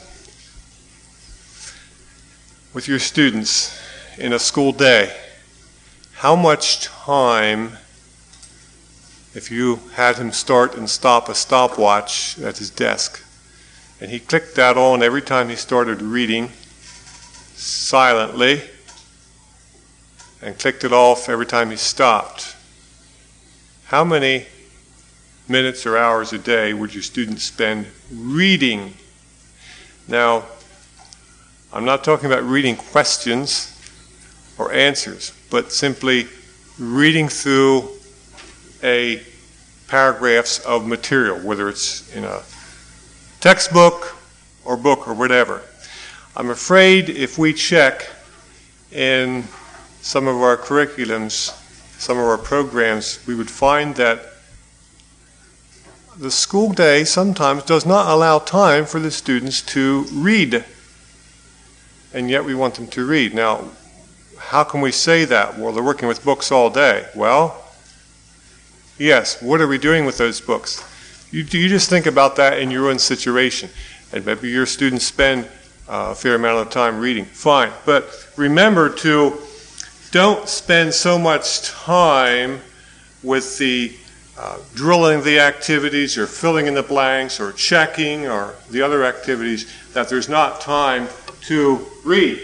With your students in a school day, how much time, if you had him start and stop a stopwatch at his desk, and he clicked that on every time he started reading silently, and clicked it off every time he stopped, how many minutes or hours a day would your students spend reading? Now, I'm not talking about reading questions or answers, but simply reading through a paragraphs of material, whether it's in a textbook or book or whatever. I'm afraid if we check in some of our curriculums, some of our programs, we would find that the school day sometimes does not allow time for the students to read. And yet we want them to read. Now, how can we say that? Well, they're working with books all day. Well, yes, what are we doing with those books? You, you just think about that in your own situation. And maybe your students spend uh, a fair amount of time reading. Fine. But remember to don't spend so much time with the uh, drilling the activities or filling in the blanks or checking or the other activities that there's not time to read.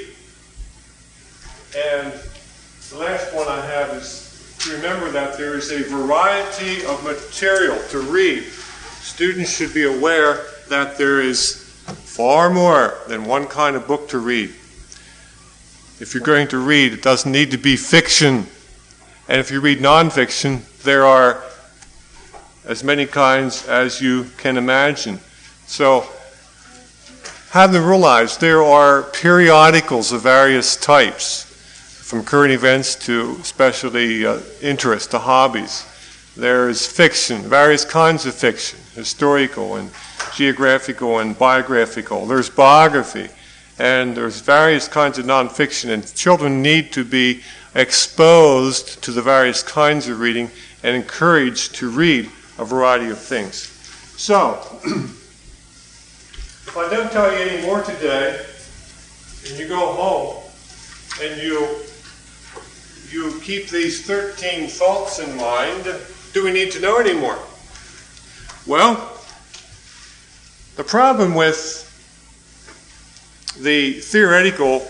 And the last one I have is to remember that there is a variety of material to read. Students should be aware that there is far more than one kind of book to read. If you're going to read, it doesn't need to be fiction. And if you read nonfiction, there are as many kinds as you can imagine. So have them realize there are periodicals of various types, from current events to specialty uh, interests to hobbies. There's fiction, various kinds of fiction, historical and geographical and biographical. There's biography, and there's various kinds of nonfiction, and children need to be exposed to the various kinds of reading and encouraged to read a variety of things. So, if I don't tell you any more today, and you go home and you you keep these thirteen thoughts in mind, do we need to know any more? Well, the problem with the theoretical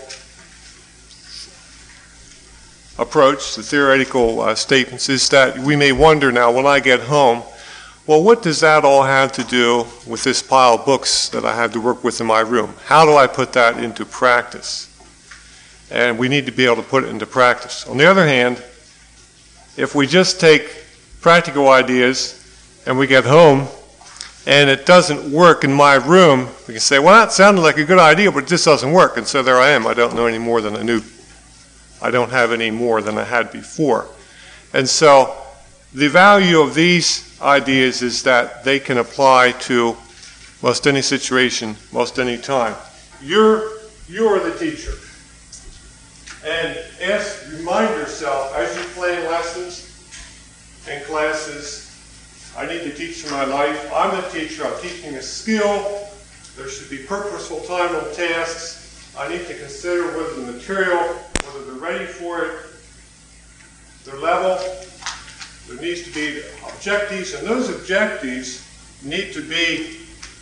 approach, the theoretical uh, statements, is that we may wonder now when I get home, well, what does that all have to do with this pile of books that I have to work with in my room? How do I put that into practice? And we need to be able to put it into practice. On the other hand, if we just take practical ideas and we get home and it doesn't work in my room, we can say, well, that sounded like a good idea, but it just doesn't work. And so there I am. I don't know any more than I knew. I don't have any more than I had before. And so the value of these ideas is that they can apply to most any situation, most any time. You're, you're the teacher. And ask, remind yourself, as you plan lessons and classes, I need to teach in my life. I'm the teacher. I'm teaching a skill. There should be purposeful time on tasks. I need to consider whether the material, whether they're ready for it, their level. There needs to be objectives, and those objectives need to be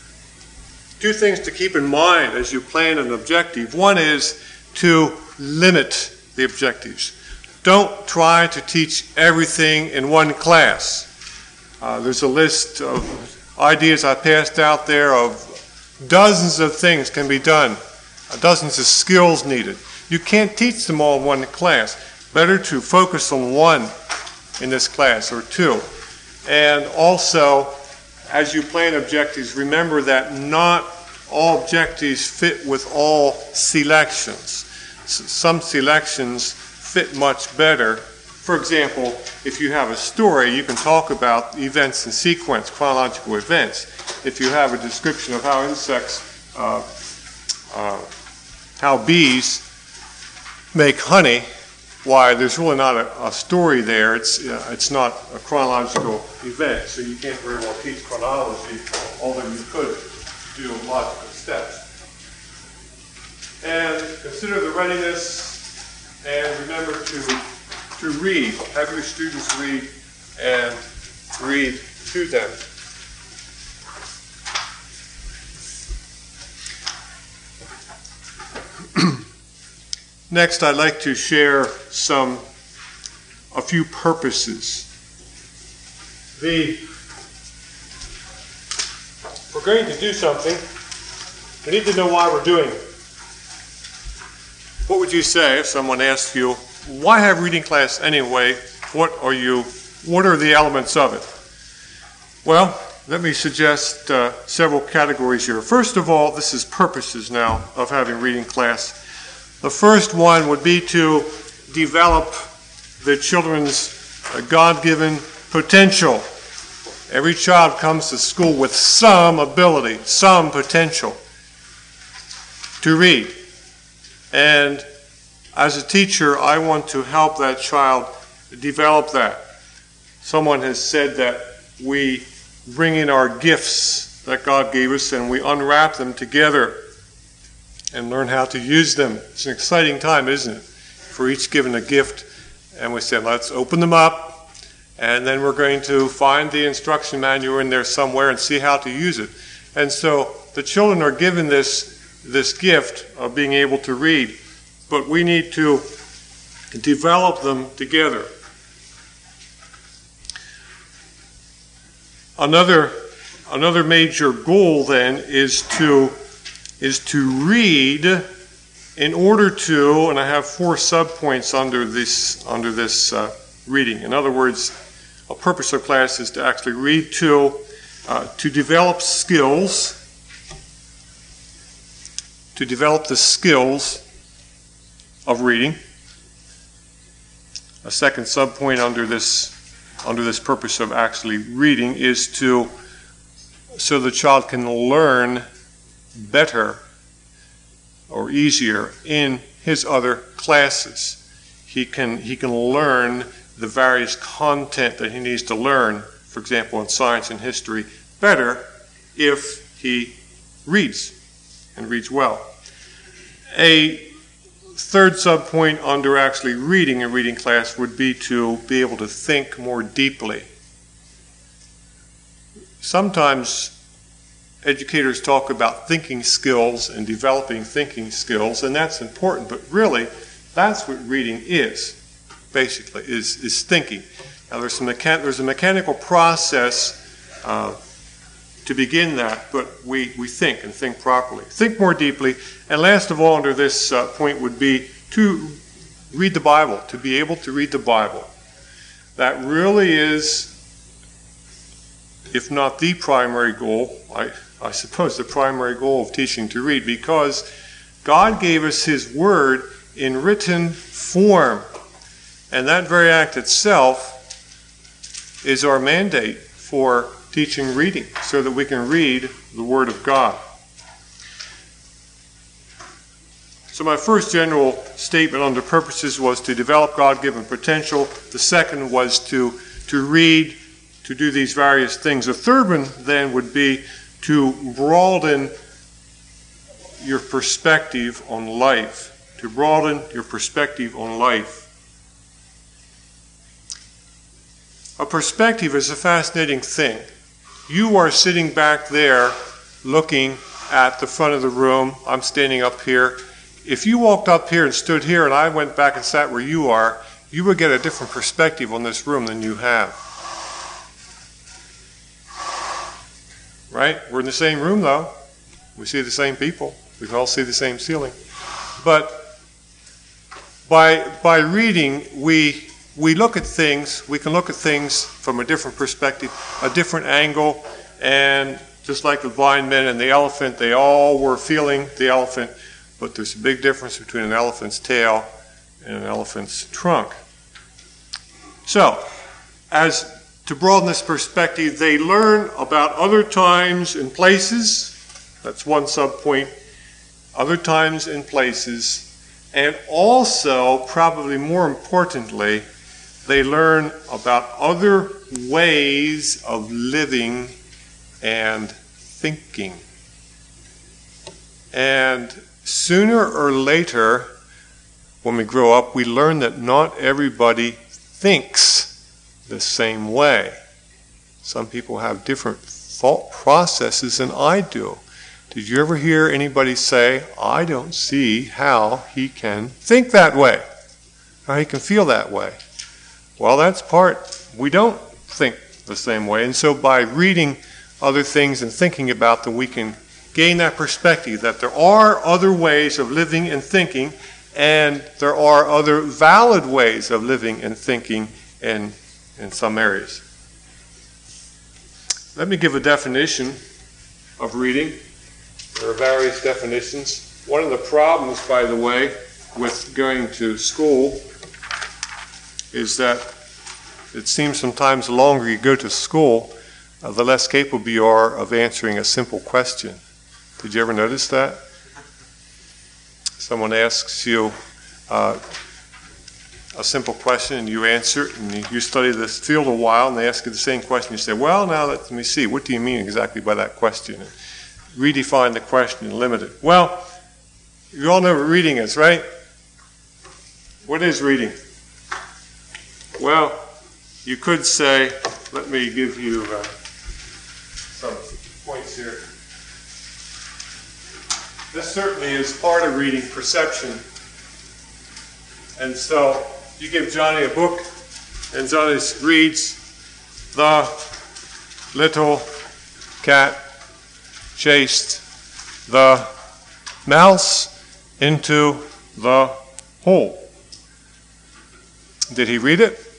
two things to keep in mind as you plan an objective. One is to limit the objectives. Don't try to teach everything in one class. Uh, there's a list of ideas I passed out there of dozens of things can be done, uh, dozens of skills needed. You can't teach them all in one class. Better to focus on one in this class or two. And also, as you plan objectives, remember that not all objectives fit with all selections. Some selections fit much better. For example, if you have a story, you can talk about events in sequence, chronological events. If you have a description of how insects, uh, uh, how bees make honey, why there's really not a, a story there. It's, uh, it's not a chronological event, so you can't very well teach chronology, although you could do logical steps. And consider the readiness, and remember to, to read. Have your students read and read to them. Next, I'd like to share some, a few purposes. The, if we're going to do something, we need to know why we're doing it. What would you say if someone asked you, why have reading class anyway? What are you, what are the elements of it? Well, let me suggest uh, several categories here. First of all, this is purposes now of having reading class. The first one would be to develop the children's uh, God-given potential. Every child comes to school with some ability, some potential to read. And as a teacher, I want to help that child develop that. Someone has said that we bring in our gifts that God gave us and we unwrap them together and learn how to use them. It's an exciting time, isn't it? For each given a gift, and we said, let's open them up, and then we're going to find the instruction manual in there somewhere and see how to use it. And so the children are given this this gift of being able to read, but we need to develop them together. Another another major goal then is to is to read in order to, and I have four subpoints under this under this uh, reading. In other words, a purpose of class is to actually read to uh, to develop skills, to develop the skills of reading. A second subpoint under this under this purpose of actually reading is to so the child can learn better or easier in his other classes. He can he can learn the various content that he needs to learn, for example, in science and history, better if he reads and reads well. A third subpoint under actually reading a reading class would be to be able to think more deeply. Sometimes educators talk about thinking skills and developing thinking skills, and that's important, but really that's what reading is, basically, is, is thinking. Now there's, some mechan- there's a mechanical process uh, to begin that, but we, we think and think properly. Think more deeply, and last of all under this uh, point would be to read the Bible, to be able to read the Bible. That really is, if not the primary goal, I, I suppose the primary goal of teaching to read, because God gave us His Word in written form, and that very act itself is our mandate for teaching reading, so that we can read the Word of God. So my first general statement under purposes was to develop God-given potential. The second was to, to read, to do these various things. The third one then would be to broaden your perspective on life. To broaden your perspective on life. A perspective is a fascinating thing. You are sitting back there looking at the front of the room. I'm standing up here. If you walked up here and stood here and I went back and sat where you are, you would get a different perspective on this room than you have. Right? We're in the same room though. We see the same people. We can all see the same ceiling. But by by reading, we we look at things, we can look at things from a different perspective, a different angle, and just like the blind men and the elephant, they all were feeling the elephant, but there's a big difference between an elephant's tail and an elephant's trunk. So, as to broaden this perspective, they learn about other times and places. That's one subpoint. Other times and places. And also, probably more importantly, they learn about other ways of living and thinking. And sooner or later, when we grow up, we learn that not everybody thinks the same way. Some people have different thought processes than I do. Did you ever hear anybody say, I don't see how he can think that way, how he can feel that way? Well, that's part, we don't think the same way. And so by reading other things and thinking about them, we can gain that perspective that there are other ways of living and thinking, and there are other valid ways of living and thinking in, in some areas. Let me give a definition of reading. There are various definitions. One of the problems, by the way, with going to school is that it seems sometimes the longer you go to school, uh, the less capable you are of answering a simple question. Did you ever notice that? Someone asks you uh, a simple question and you answer it, and you, you study this field a while, and they ask you the same question. You say, well, now let me see. What do you mean exactly by that question? And redefine the question and limit it. Well, you all know what reading is, right? What is reading? Well, you could say, let me give you uh, some points here. this certainly is part of reading, perception. And so you give Johnny a book, and Johnny reads, "The little cat chased the mouse into the hole." Did he read it?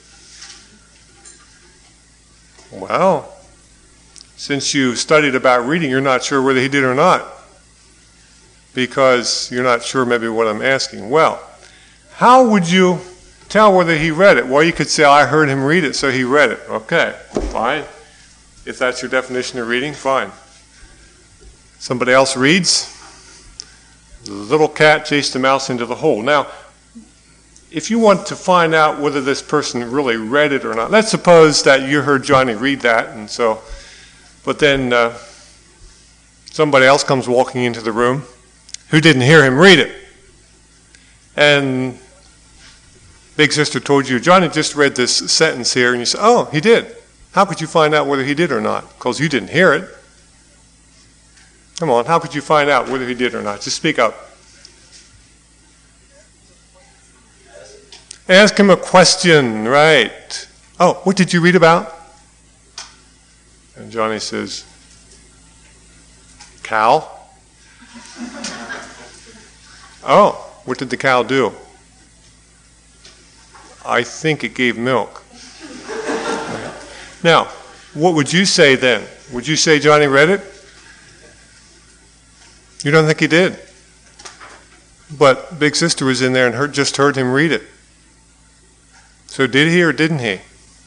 Well, since you studied about reading, you're not sure whether he did or not, because you're not sure maybe what I'm asking. Well, how would you tell whether he read it? Well, you could say, "I heard him read it, so he read it." Okay, fine. If that's your definition of reading, fine. Somebody else reads, "The little cat chased the mouse into the hole." Now, if you want to find out whether this person really read it or not, let's suppose that you heard Johnny read that, and so, but then uh, somebody else comes walking into the room who didn't hear him read it. And Big Sister told you, "Johnny just read this sentence here," and you said, "Oh, he did." How could you find out whether he did or not? Because you didn't hear it. Come on, how could you find out whether he did or not? Just speak up. Ask him a question, right? "Oh, what did you read about?" And Johnny says, "Cow." "Oh, what did the cow do?" "I think it gave milk." Now, what would you say then? Would you say Johnny read it? You don't think he did. But Big Sister was in there and heard, just heard him read it. So did he or didn't he?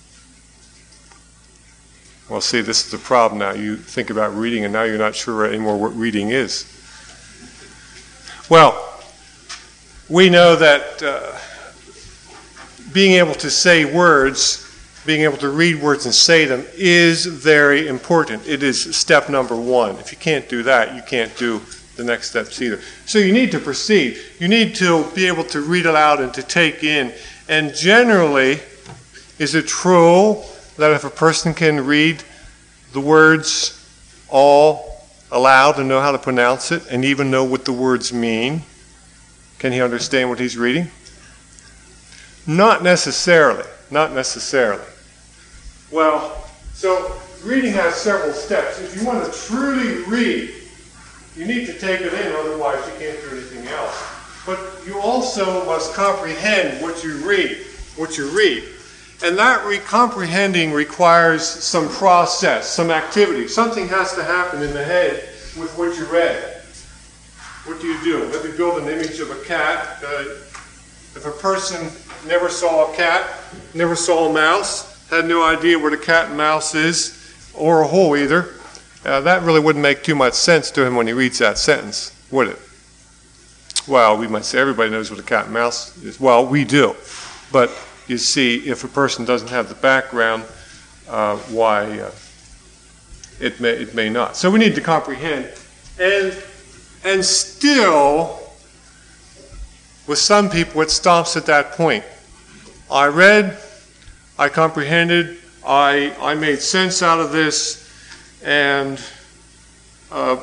Well, see, this is the problem now. You think about reading and now you're not sure anymore what reading is. Well, we know that uh, being able to say words, being able to read words and say them is very important. It is step number one. If you can't do that, you can't do the next steps either. So you need to perceive. You need to be able to read aloud and to take in. And generally, is it true that if a person can read the words all aloud and know how to pronounce it and even know what the words mean, can he understand what he's reading? Not necessarily. Not necessarily. Well, so reading has several steps. If you want to truly read, you need to take it in, otherwise you can't do anything else. But you also must comprehend what you read, what you read. And that re- comprehending requires some process, some activity. Something has to happen in the head with what you read. What do you do? Let me build an image of a cat. Uh, if a person never saw a cat, never saw a mouse, had no idea what a cat and mouse is, or a hole either, uh, that really wouldn't make too much sense to him when he reads that sentence, would it? Well, we might say everybody knows what a cat and mouse is. Well, we do. But you see, if a person doesn't have the background, uh, why uh, it may it may not. So we need to comprehend. And and still, with some people, it stops at that point. I read, I comprehended, I I made sense out of this, and uh,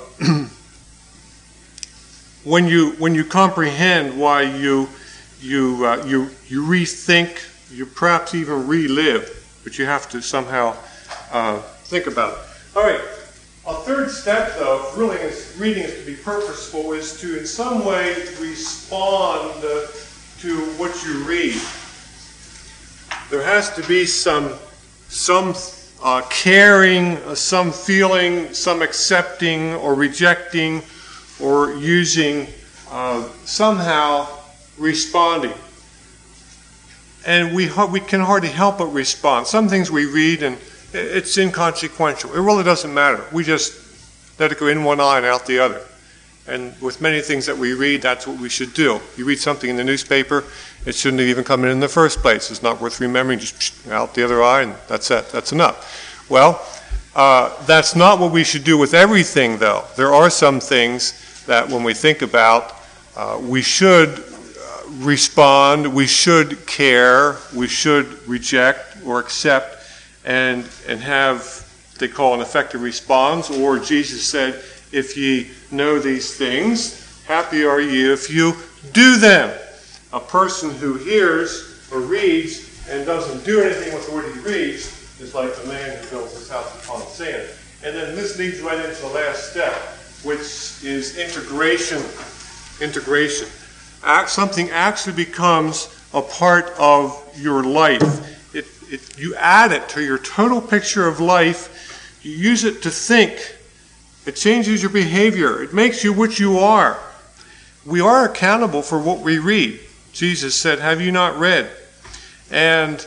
when you when you comprehend, why you you uh, you you rethink, you perhaps even relive, but you have to somehow uh, think about it. All right. A third step, though, if really is, reading is to be purposeful, is to in some way respond uh, to what you read. There has to be some some uh, caring, uh, some feeling, some accepting or rejecting or using, uh, somehow responding. And we we can hardly help but respond. Some things we read and it's inconsequential. It really doesn't matter. We just let it go in one eye and out the other. And with many things that we read, that's what we should do. You read something in the newspaper, it shouldn't have even come in in the first place. It's not worth remembering. Just out the other eye, and that's it. That's enough. Well, uh, that's not what we should do with everything, though. There are some things that when we think about, uh, we should uh, respond, we should care, we should reject or accept, and and have, they call an effective response, or Jesus said, if ye know these things, happy are you if you do them. A person who hears or reads and doesn't do anything with what he reads is like the man who builds his house upon sand. And then this leads right into the last step, which is integration. Integration. Act, something actually becomes a part of your life. It, it, you add it to your total picture of life. You use it to think. It changes your behavior. It makes you what you are. We are accountable for what we read. Jesus said, "Have you not read?" And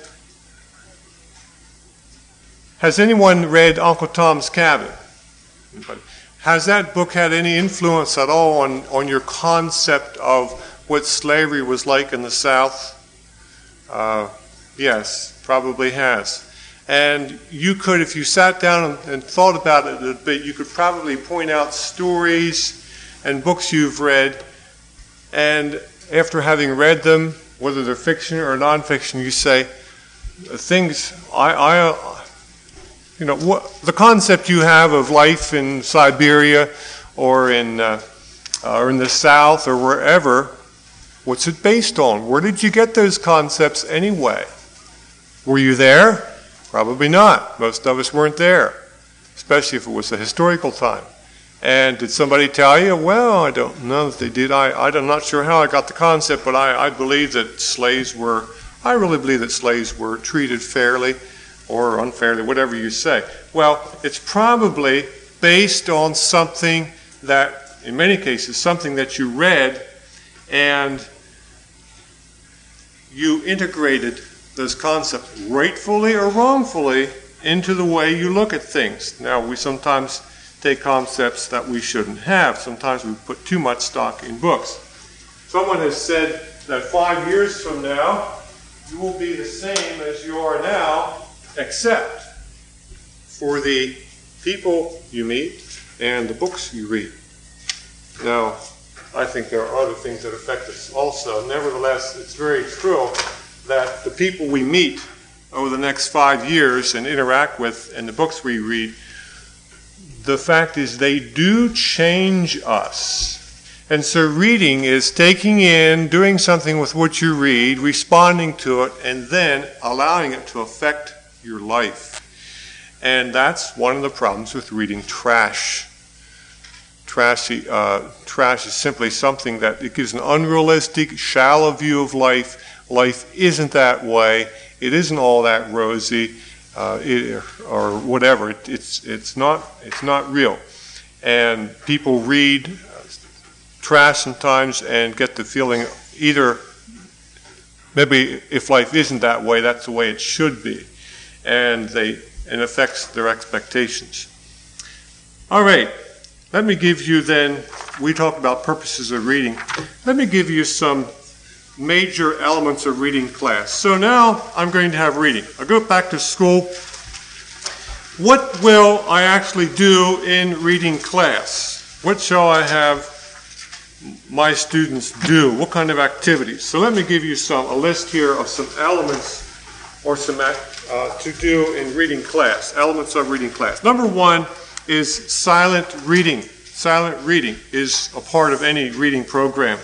has anyone read Uncle Tom's Cabin? Has that book had any influence at all on, on your concept of what slavery was like in the South? Uh, yes, probably has. And you could, if you sat down and, and thought about it a bit, you could probably point out stories and books you've read, and after having read them, whether they're fiction or nonfiction, you say, things, I, I you know, what, the concept you have of life in Siberia or in, uh, or in the South or wherever, what's it based on? Where did you get those concepts anyway? Were you there? Probably not. Most of us weren't there, especially if it was a historical time. And did somebody tell you? Well, I don't know if they did. I, I'm not sure how I got the concept, but I, I believe that slaves were, I really believe that slaves were treated fairly or unfairly, whatever you say. Well, it's probably based on something that, in many cases, something that you read and you integrated those concepts, rightfully or wrongfully, into the way you look at things. Now, we sometimes take concepts that we shouldn't have. Sometimes we put too much stock in books. Someone has said that five years from now, you will be the same as you are now, except for the people you meet and the books you read. Now, I think there are other things that affect us also. Nevertheless, it's very true that the people we meet over the next five years and interact with and the books we read, the fact is they do change us. And so reading is taking in, doing something with what you read, responding to it, and then allowing it to affect your life. And that's one of the problems with reading trash. Trashy, uh, trash is simply something that it gives an unrealistic, shallow view of life. Life isn't that way. It isn't all that rosy, uh, it, or whatever. It, it's it's not it's not real. And people read uh, trash sometimes and get the feeling either maybe if life isn't that way, that's the way it should be, and they it affects their expectations. All right. Let me give you then, we talked about purposes of reading. Let me give you some major elements of reading class. So now I'm going to have reading. I'll go back to school. What will I actually do in reading class? What shall I have my students do? What kind of activities? So let me give you some a list here of some elements or some uh, to do in reading class, elements of reading class. Number one is silent reading. Silent reading is a part of any reading program.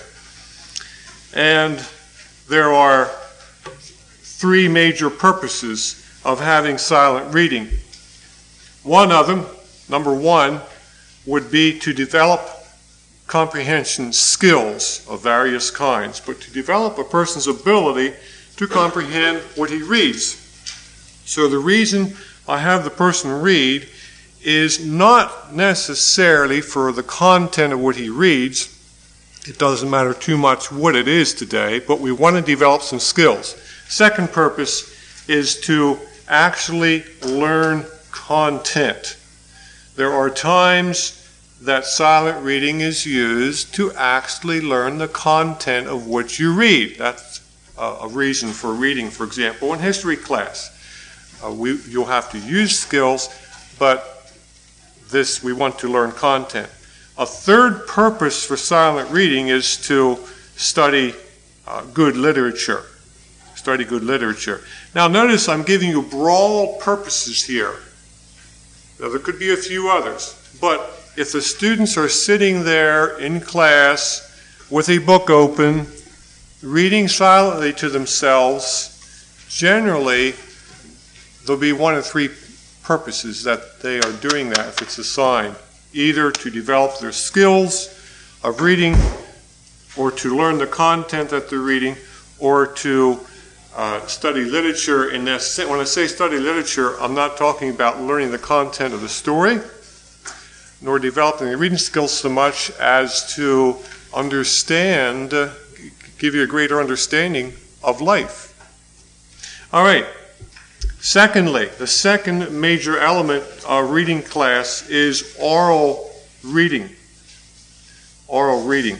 And there are three major purposes of having silent reading. One of them, number one, would be to develop comprehension skills of various kinds, but to develop a person's ability to comprehend what he reads. So the reason I have the person read is not necessarily for the content of what he reads. It doesn't matter too much what it is today, but we want to develop some skills. Second purpose is to actually learn content. There are times that silent reading is used to actually learn the content of what you read. That's a reason for reading, for example, in history class. Uh, we, you'll have to use skills, but this, we want to learn content. A third purpose for silent reading is to study uh, good literature. Study good literature. Now notice I'm giving you broad purposes here. Now there could be a few others, but if the students are sitting there in class with a book open, reading silently to themselves. Generally, there'll be one of three purposes that they are doing that if it's assigned. Either to develop their skills of reading, or to learn the content that they're reading, or to uh, study literature. In this, when I say study literature, I'm not talking about learning the content of the story, nor developing the reading skills so much as to understand, uh, give you a greater understanding of life. All right. Secondly, the second major element of reading class is oral reading. Oral reading.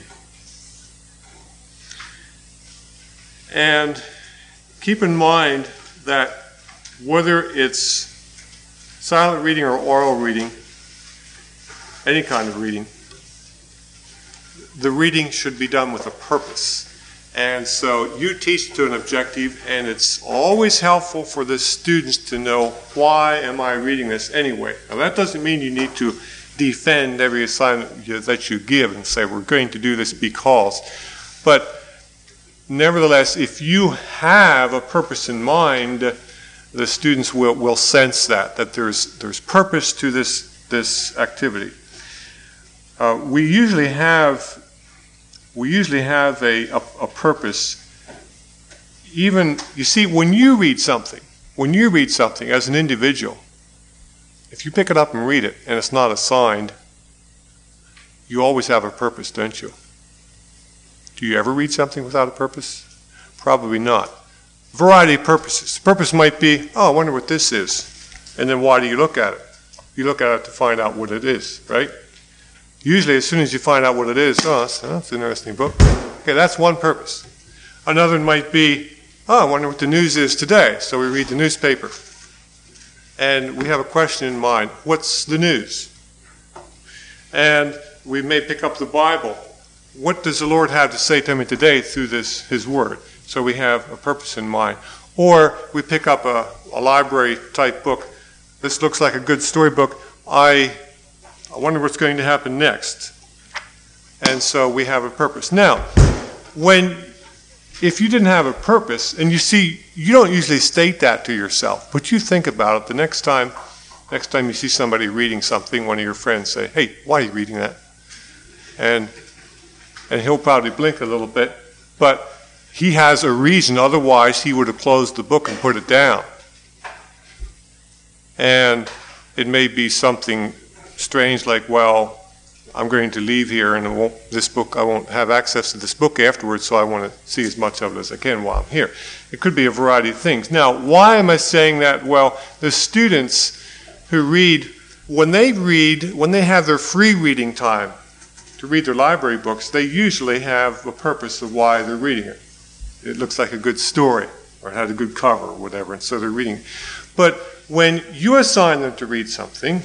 And keep in mind that whether it's silent reading or oral reading, any kind of reading, the reading should be done with a purpose. And so you teach to an objective, and it's always helpful for the students to know, why am I reading this anyway? Now that doesn't mean you need to defend every assignment that you give and say, we're going to do this because. But nevertheless, if you have a purpose in mind, the students will, will sense that, that there's, there's purpose to this, this activity. Uh, we usually have We usually have a, a, a purpose. Even, you see, when you read something, when you read something as an individual, if you pick it up and read it and it's not assigned, you always have a purpose, don't you? Do you ever read something without a purpose? Probably not. Variety of purposes. Purpose might be, oh, I wonder what this is. And then why do you look at it? You look at it to find out what it is, right? Usually, as soon as you find out what it is, oh, that's, that's an interesting book. Okay, that's one purpose. Another might be, oh, I wonder what the news is today. So we read the newspaper. And we have a question in mind. What's the news? And we may pick up the Bible. What does the Lord have to say to me today through this, His Word? So we have a purpose in mind. Or we pick up a, a library-type book. This looks like a good storybook. I... I wonder what's going to happen next. And so we have a purpose. Now, when, if you didn't have a purpose, and you see, you don't usually state that to yourself, but you think about it the next time, next time you see somebody reading something, one of your friends say, hey, why are you reading that? And, and he'll probably blink a little bit, but he has a reason, otherwise he would have closed the book and put it down. And it may be something strange, like, well, I'm going to leave here and it won't, this book, I won't have access to this book afterwards, so I want to see as much of it as I can while I'm here. It could be a variety of things. Now, why am I saying that? Well, the students who read, when they read, when they have their free reading time to read their library books, they usually have a purpose of why they're reading it. It looks like a good story, or it had a good cover, or whatever, and so they're reading it. But when you assign them to read something,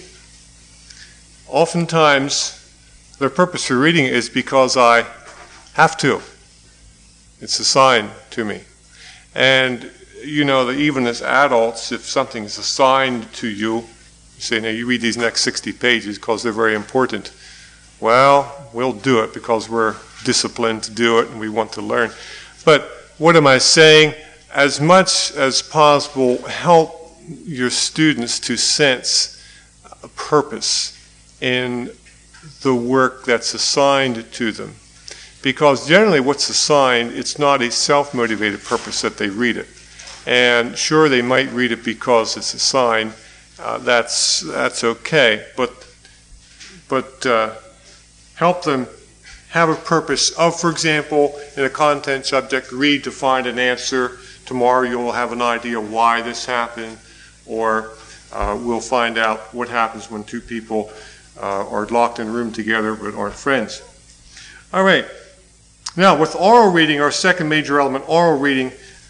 oftentimes, their purpose for reading it is because I have to. It's assigned to me. And, you know, that even as adults, if something is assigned to you, you say, now you read these next sixty pages because they're very important. Well, we'll do it because we're disciplined to do it and we want to learn. But what am I saying? As much as possible, help your students to sense a purpose in the work that's assigned to them. Because generally what's assigned, it's not a self-motivated purpose that they read it. And sure, they might read it because it's assigned. Uh, that's that's okay. But, but uh, help them have a purpose of, for example, in a content subject, read to find an answer. Tomorrow you'll have an idea why this happened. Or uh, we'll find out what happens when two people Uh, are locked in a room together but aren't friends. All right. Now, with oral reading, our second major element, oral reading,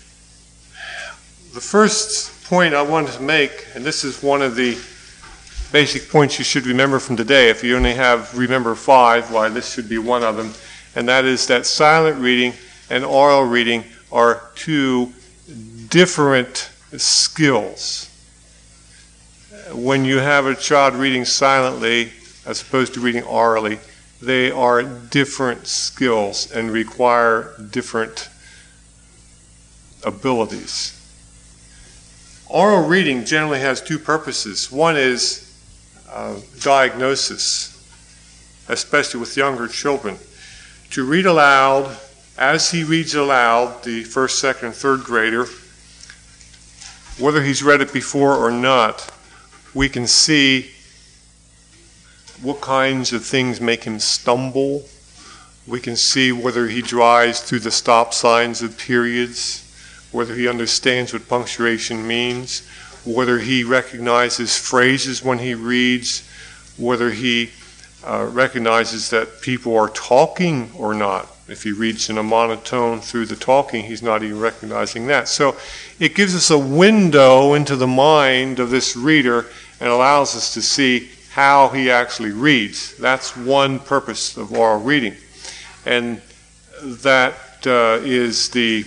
the first point I wanted to make, and this is one of the basic points you should remember from today. If you only have remember five, why this should be one of them, and that is that silent reading and oral reading are two different skills. When you have a child reading silently as opposed to reading orally, they are different skills and require different abilities. Oral reading generally has two purposes. One is uh, diagnosis, especially with younger children. To read aloud, as he reads aloud, the first, second, and third grader, whether he's read it before or not, we can see what kinds of things make him stumble. We can see whether he drives through the stop signs of periods, whether he understands what punctuation means, whether he recognizes phrases when he reads, whether he uh, recognizes that people are talking or not. If he reads in a monotone through the talking, he's not even recognizing that. So it gives us a window into the mind of this reader and allows us to see how he actually reads. That's one purpose of oral reading. And that uh, is the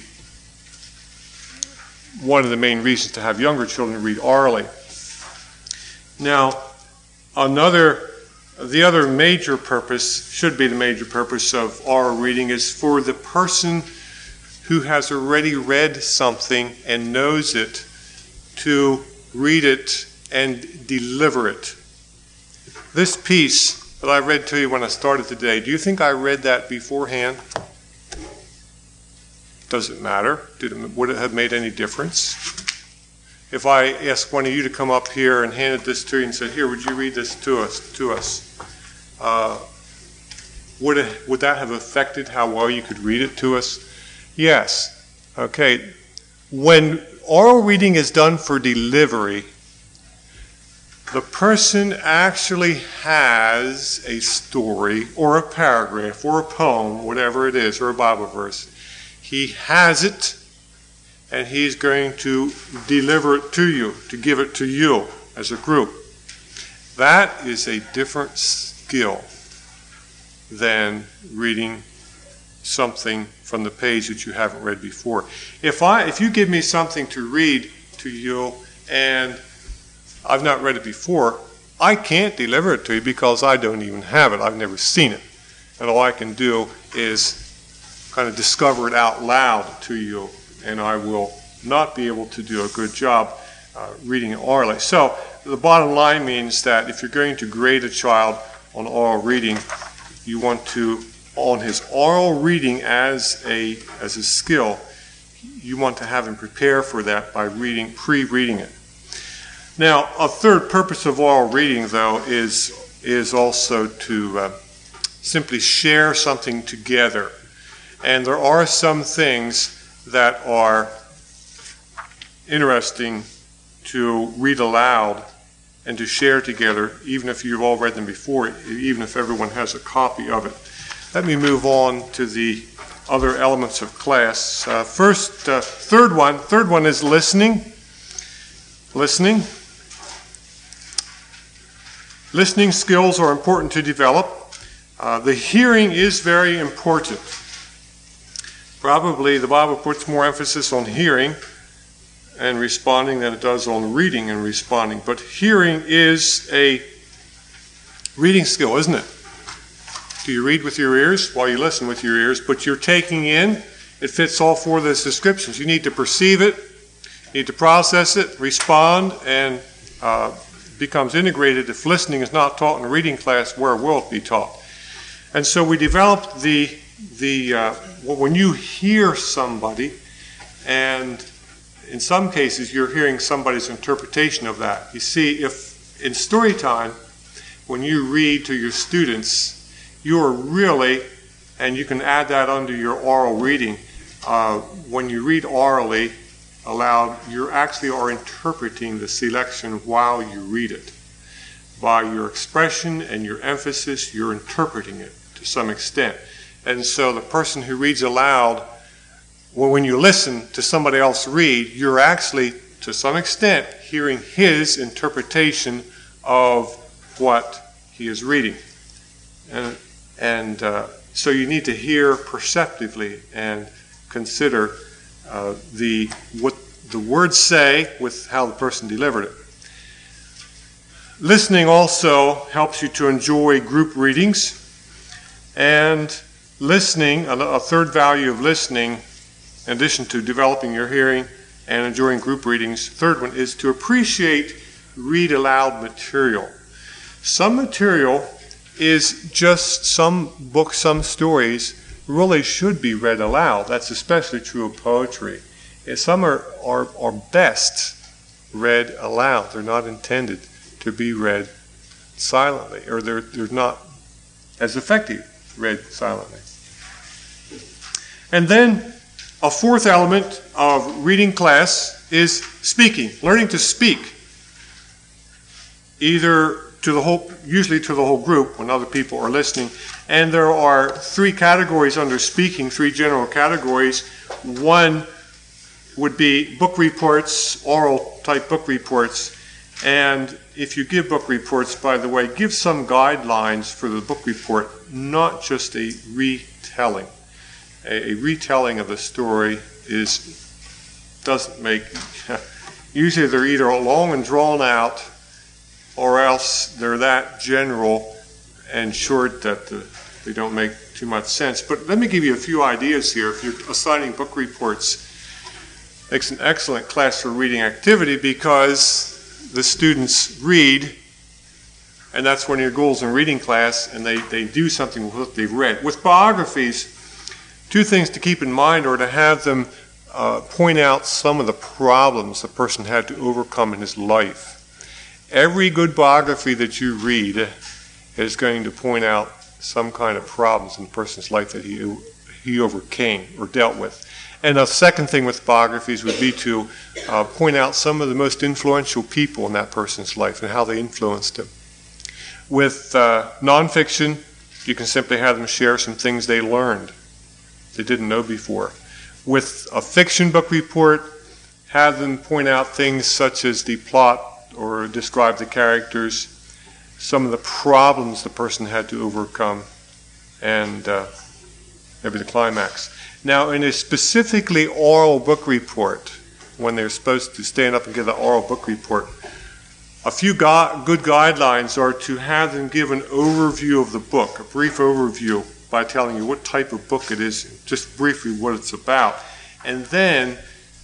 one of the main reasons to have younger children read orally. Now, another, the other major purpose, should be the major purpose of oral reading, is for the person who has already read something and knows it to read it and deliver it. This piece that I read to you when I started today, do you think I read that beforehand? Does it matter? Did it, would it have made any difference? If I asked one of you to come up here and handed this to you and said, "Here, would you read this to us?" To us, uh, would it, would that have affected how well you could read it to us? Yes. Okay. When oral reading is done for delivery, the person actually has a story or a paragraph or a poem, whatever it is, or a Bible verse. He has it, and he's going to deliver it to you, to give it to you as a group. That is a different skill than reading something from the page that you haven't read before. If I, if you give me something to read to you and I've not read it before, I can't deliver it to you because I don't even have it. I've never seen it. And all I can do is kind of discover it out loud to you, and I will not be able to do a good job uh, reading it orally. So the bottom line means that if you're going to grade a child on oral reading, you want to, on his oral reading as a as a skill, you want to have him prepare for that by reading, pre-reading it. Now, a third purpose of oral reading, though, is is also to uh, simply share something together. And there are some things that are interesting to read aloud and to share together, even if you've all read them before, even if everyone has a copy of it. Let me move on to the other elements of class. Uh, first, uh, third one, third one is listening. Listening. Listening skills are important to develop. Uh, the hearing is very important. Probably the Bible puts more emphasis on hearing and responding than it does on reading and responding. But hearing is a reading skill, isn't it? Do you read with your ears? Well, you listen with your ears, but you're taking in. It fits all four of those descriptions. You need to perceive it, you need to process it, respond, and uh, becomes integrated. If listening is not taught in a reading class, where will it be taught? And so we developed the the uh, well, when you hear somebody, and in some cases you're hearing somebody's interpretation of that. You see, if in story time, when you read to your students, you are really, and you can add that under your oral reading, uh, when you read orally aloud, you actually are interpreting the selection while you read it. By your expression and your emphasis, you're interpreting it to some extent. And so the person who reads aloud, well, when you listen to somebody else read, you're actually, to some extent, hearing his interpretation of what he is reading. And, and uh, so you need to hear perceptively and consider uh, the what the words say with how the person delivered it. Listening also helps you to enjoy group readings. And listening, a, a third value of listening, in addition to developing your hearing and enjoying group readings, third one is to appreciate read aloud material. Some material is just some books, some stories really should be read aloud. That's especially true of poetry. Some are, are, are best read aloud. They're not intended to be read silently, or they're, they're not as effective read silently. And then a fourth element of reading class is speaking, learning to speak, either to the whole, usually to the whole group when other people are listening. And there are three categories under speaking, three general categories. One would be book reports, oral type book reports. And if you give book reports, by the way, give some guidelines for the book report, not just a retelling. A, a retelling of the story is doesn't make, usually they're either long and drawn out, or else they're that general and short that the, they don't make too much sense. But let me give you a few ideas here. If you're assigning book reports, it's an excellent class for reading activity because the students read, and that's one of your goals in reading class, and they, they do something with what they've read. With biographies, two things to keep in mind are to have them uh, point out some of the problems the person had to overcome in his life. Every good biography that you read is going to point out some kind of problems in the person's life that he he overcame or dealt with. And a second thing with biographies would be to uh, point out some of the most influential people in that person's life and how they influenced him. With uh, nonfiction, you can simply have them share some things they learned they didn't know before. With a fiction book report, have them point out things such as the plot or describe the characters, some of the problems the person had to overcome, and uh, maybe the climax. Now, in a specifically oral book report, when they're supposed to stand up and give an oral book report, a few go- good guidelines are to have them give an overview of the book, a brief overview by telling you what type of book it is, just briefly what it's about, and then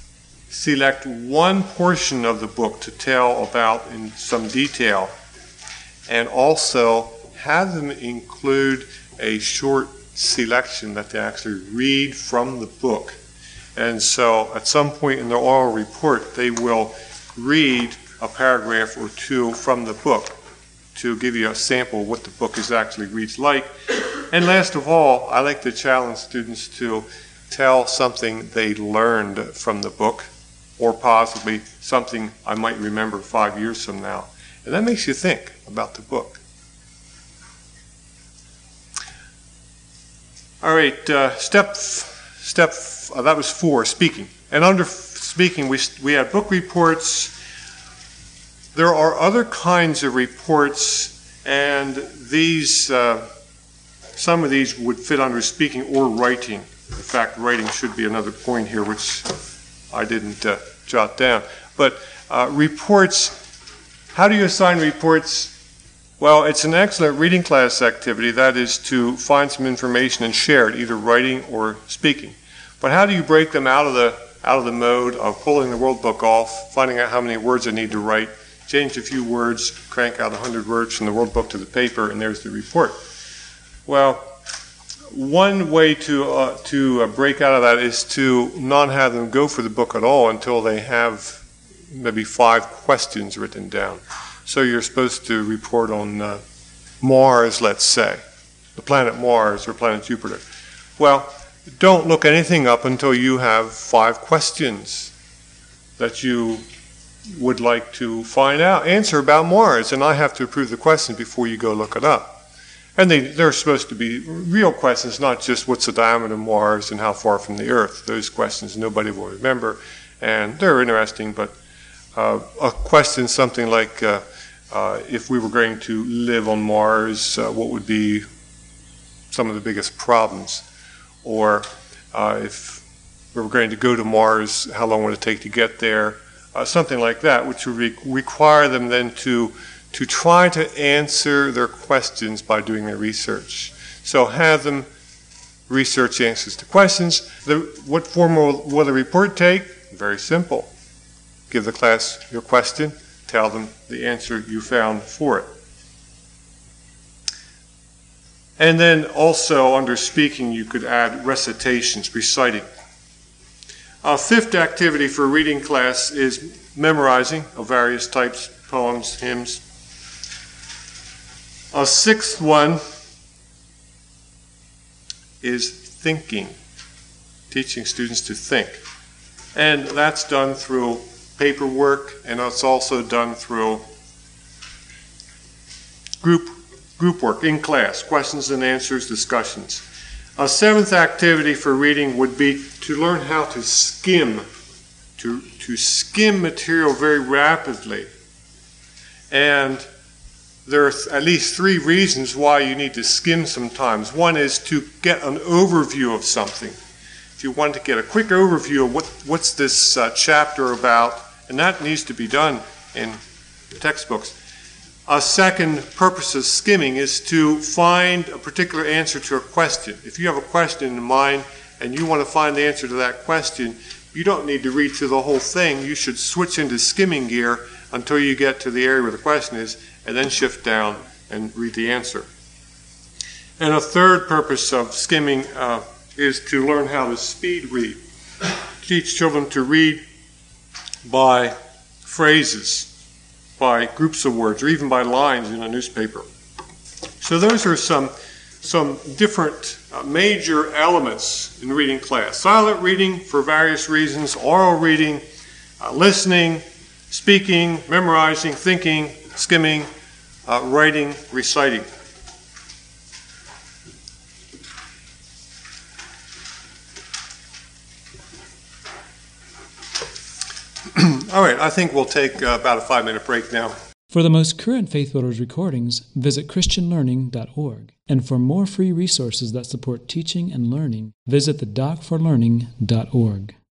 select one portion of the book to tell about in some detail, and also have them include a short selection that they actually read from the book. And so at some point in their oral report, they will read a paragraph or two from the book to give you a sample of what the book is actually reads like. And last of all, I like to challenge students to tell something they learned from the book, or possibly something I might remember five years from now. And that makes you think about the book. All right, uh, step, step uh, that was four, speaking. And under speaking, we, we had book reports. There are other kinds of reports, and these, uh, some of these would fit under speaking or writing. In fact, writing should be another point here, which I didn't uh, jot down. But uh, reports, how do you assign reports? Well, it's an excellent reading class activity. That is to find some information and share it, either writing or speaking. But how do you break them out of the out of the mode of pulling the World Book off, finding out how many words I need to write, change a few words, crank out one hundred words from the World Book to the paper, and there's the report? Well, one way to uh, to uh, break out of that is to not have them go for the book at all until they have maybe five questions written down. So you're supposed to report on uh, Mars, let's say, the planet Mars or planet Jupiter. Well, don't look anything up until you have five questions that you would like to find out, answer about Mars, and I have to approve the questions before you go look it up. And they, they're supposed to be real questions, not just what's the diameter of Mars and how far from the Earth. Those questions nobody will remember, and they're interesting, but uh, a question something like, uh, uh, if we were going to live on Mars, uh, what would be some of the biggest problems? Or uh, if we were going to go to Mars, how long would it take to get there? Uh, something like that, which would re- require them then to to try to answer their questions by doing their research. So have them research answers to questions. The, what form will, will the report take? Very simple. Give the class your question, tell them the answer you found for it. And then also under speaking you could add recitations, reciting. A fifth activity for reading class is memorizing of various types, poems, hymns. A sixth one is thinking, teaching students to think. And that's done through paperwork, and it's also done through group, group work in class, questions and answers, discussions. A seventh activity for reading would be to learn how to skim, to, to skim material very rapidly. And there are at least three reasons why you need to skim sometimes. One is to get an overview of something. If you want to get a quick overview of what, what's this uh, chapter about, and that needs to be done in textbooks. A second purpose of skimming is to find a particular answer to a question. If you have a question in mind and you want to find the answer to that question, you don't need to read through the whole thing. You should switch into skimming gear until you get to the area where the question is, and then shift down and read the answer. And a third purpose of skimming uh, is to learn how to speed read. Teach children to read by phrases, by groups of words, or even by lines in a newspaper. So those are some, some different uh, major elements in reading class. Silent reading for various reasons, oral reading, uh, listening, speaking, memorizing, thinking, skimming, uh, writing, reciting. All right, I think we'll take uh, about a five-minute break now. For the most current Faith Builders recordings, visit christian learning dot org. And for more free resources that support teaching and learning, visit the doc for learning dot org.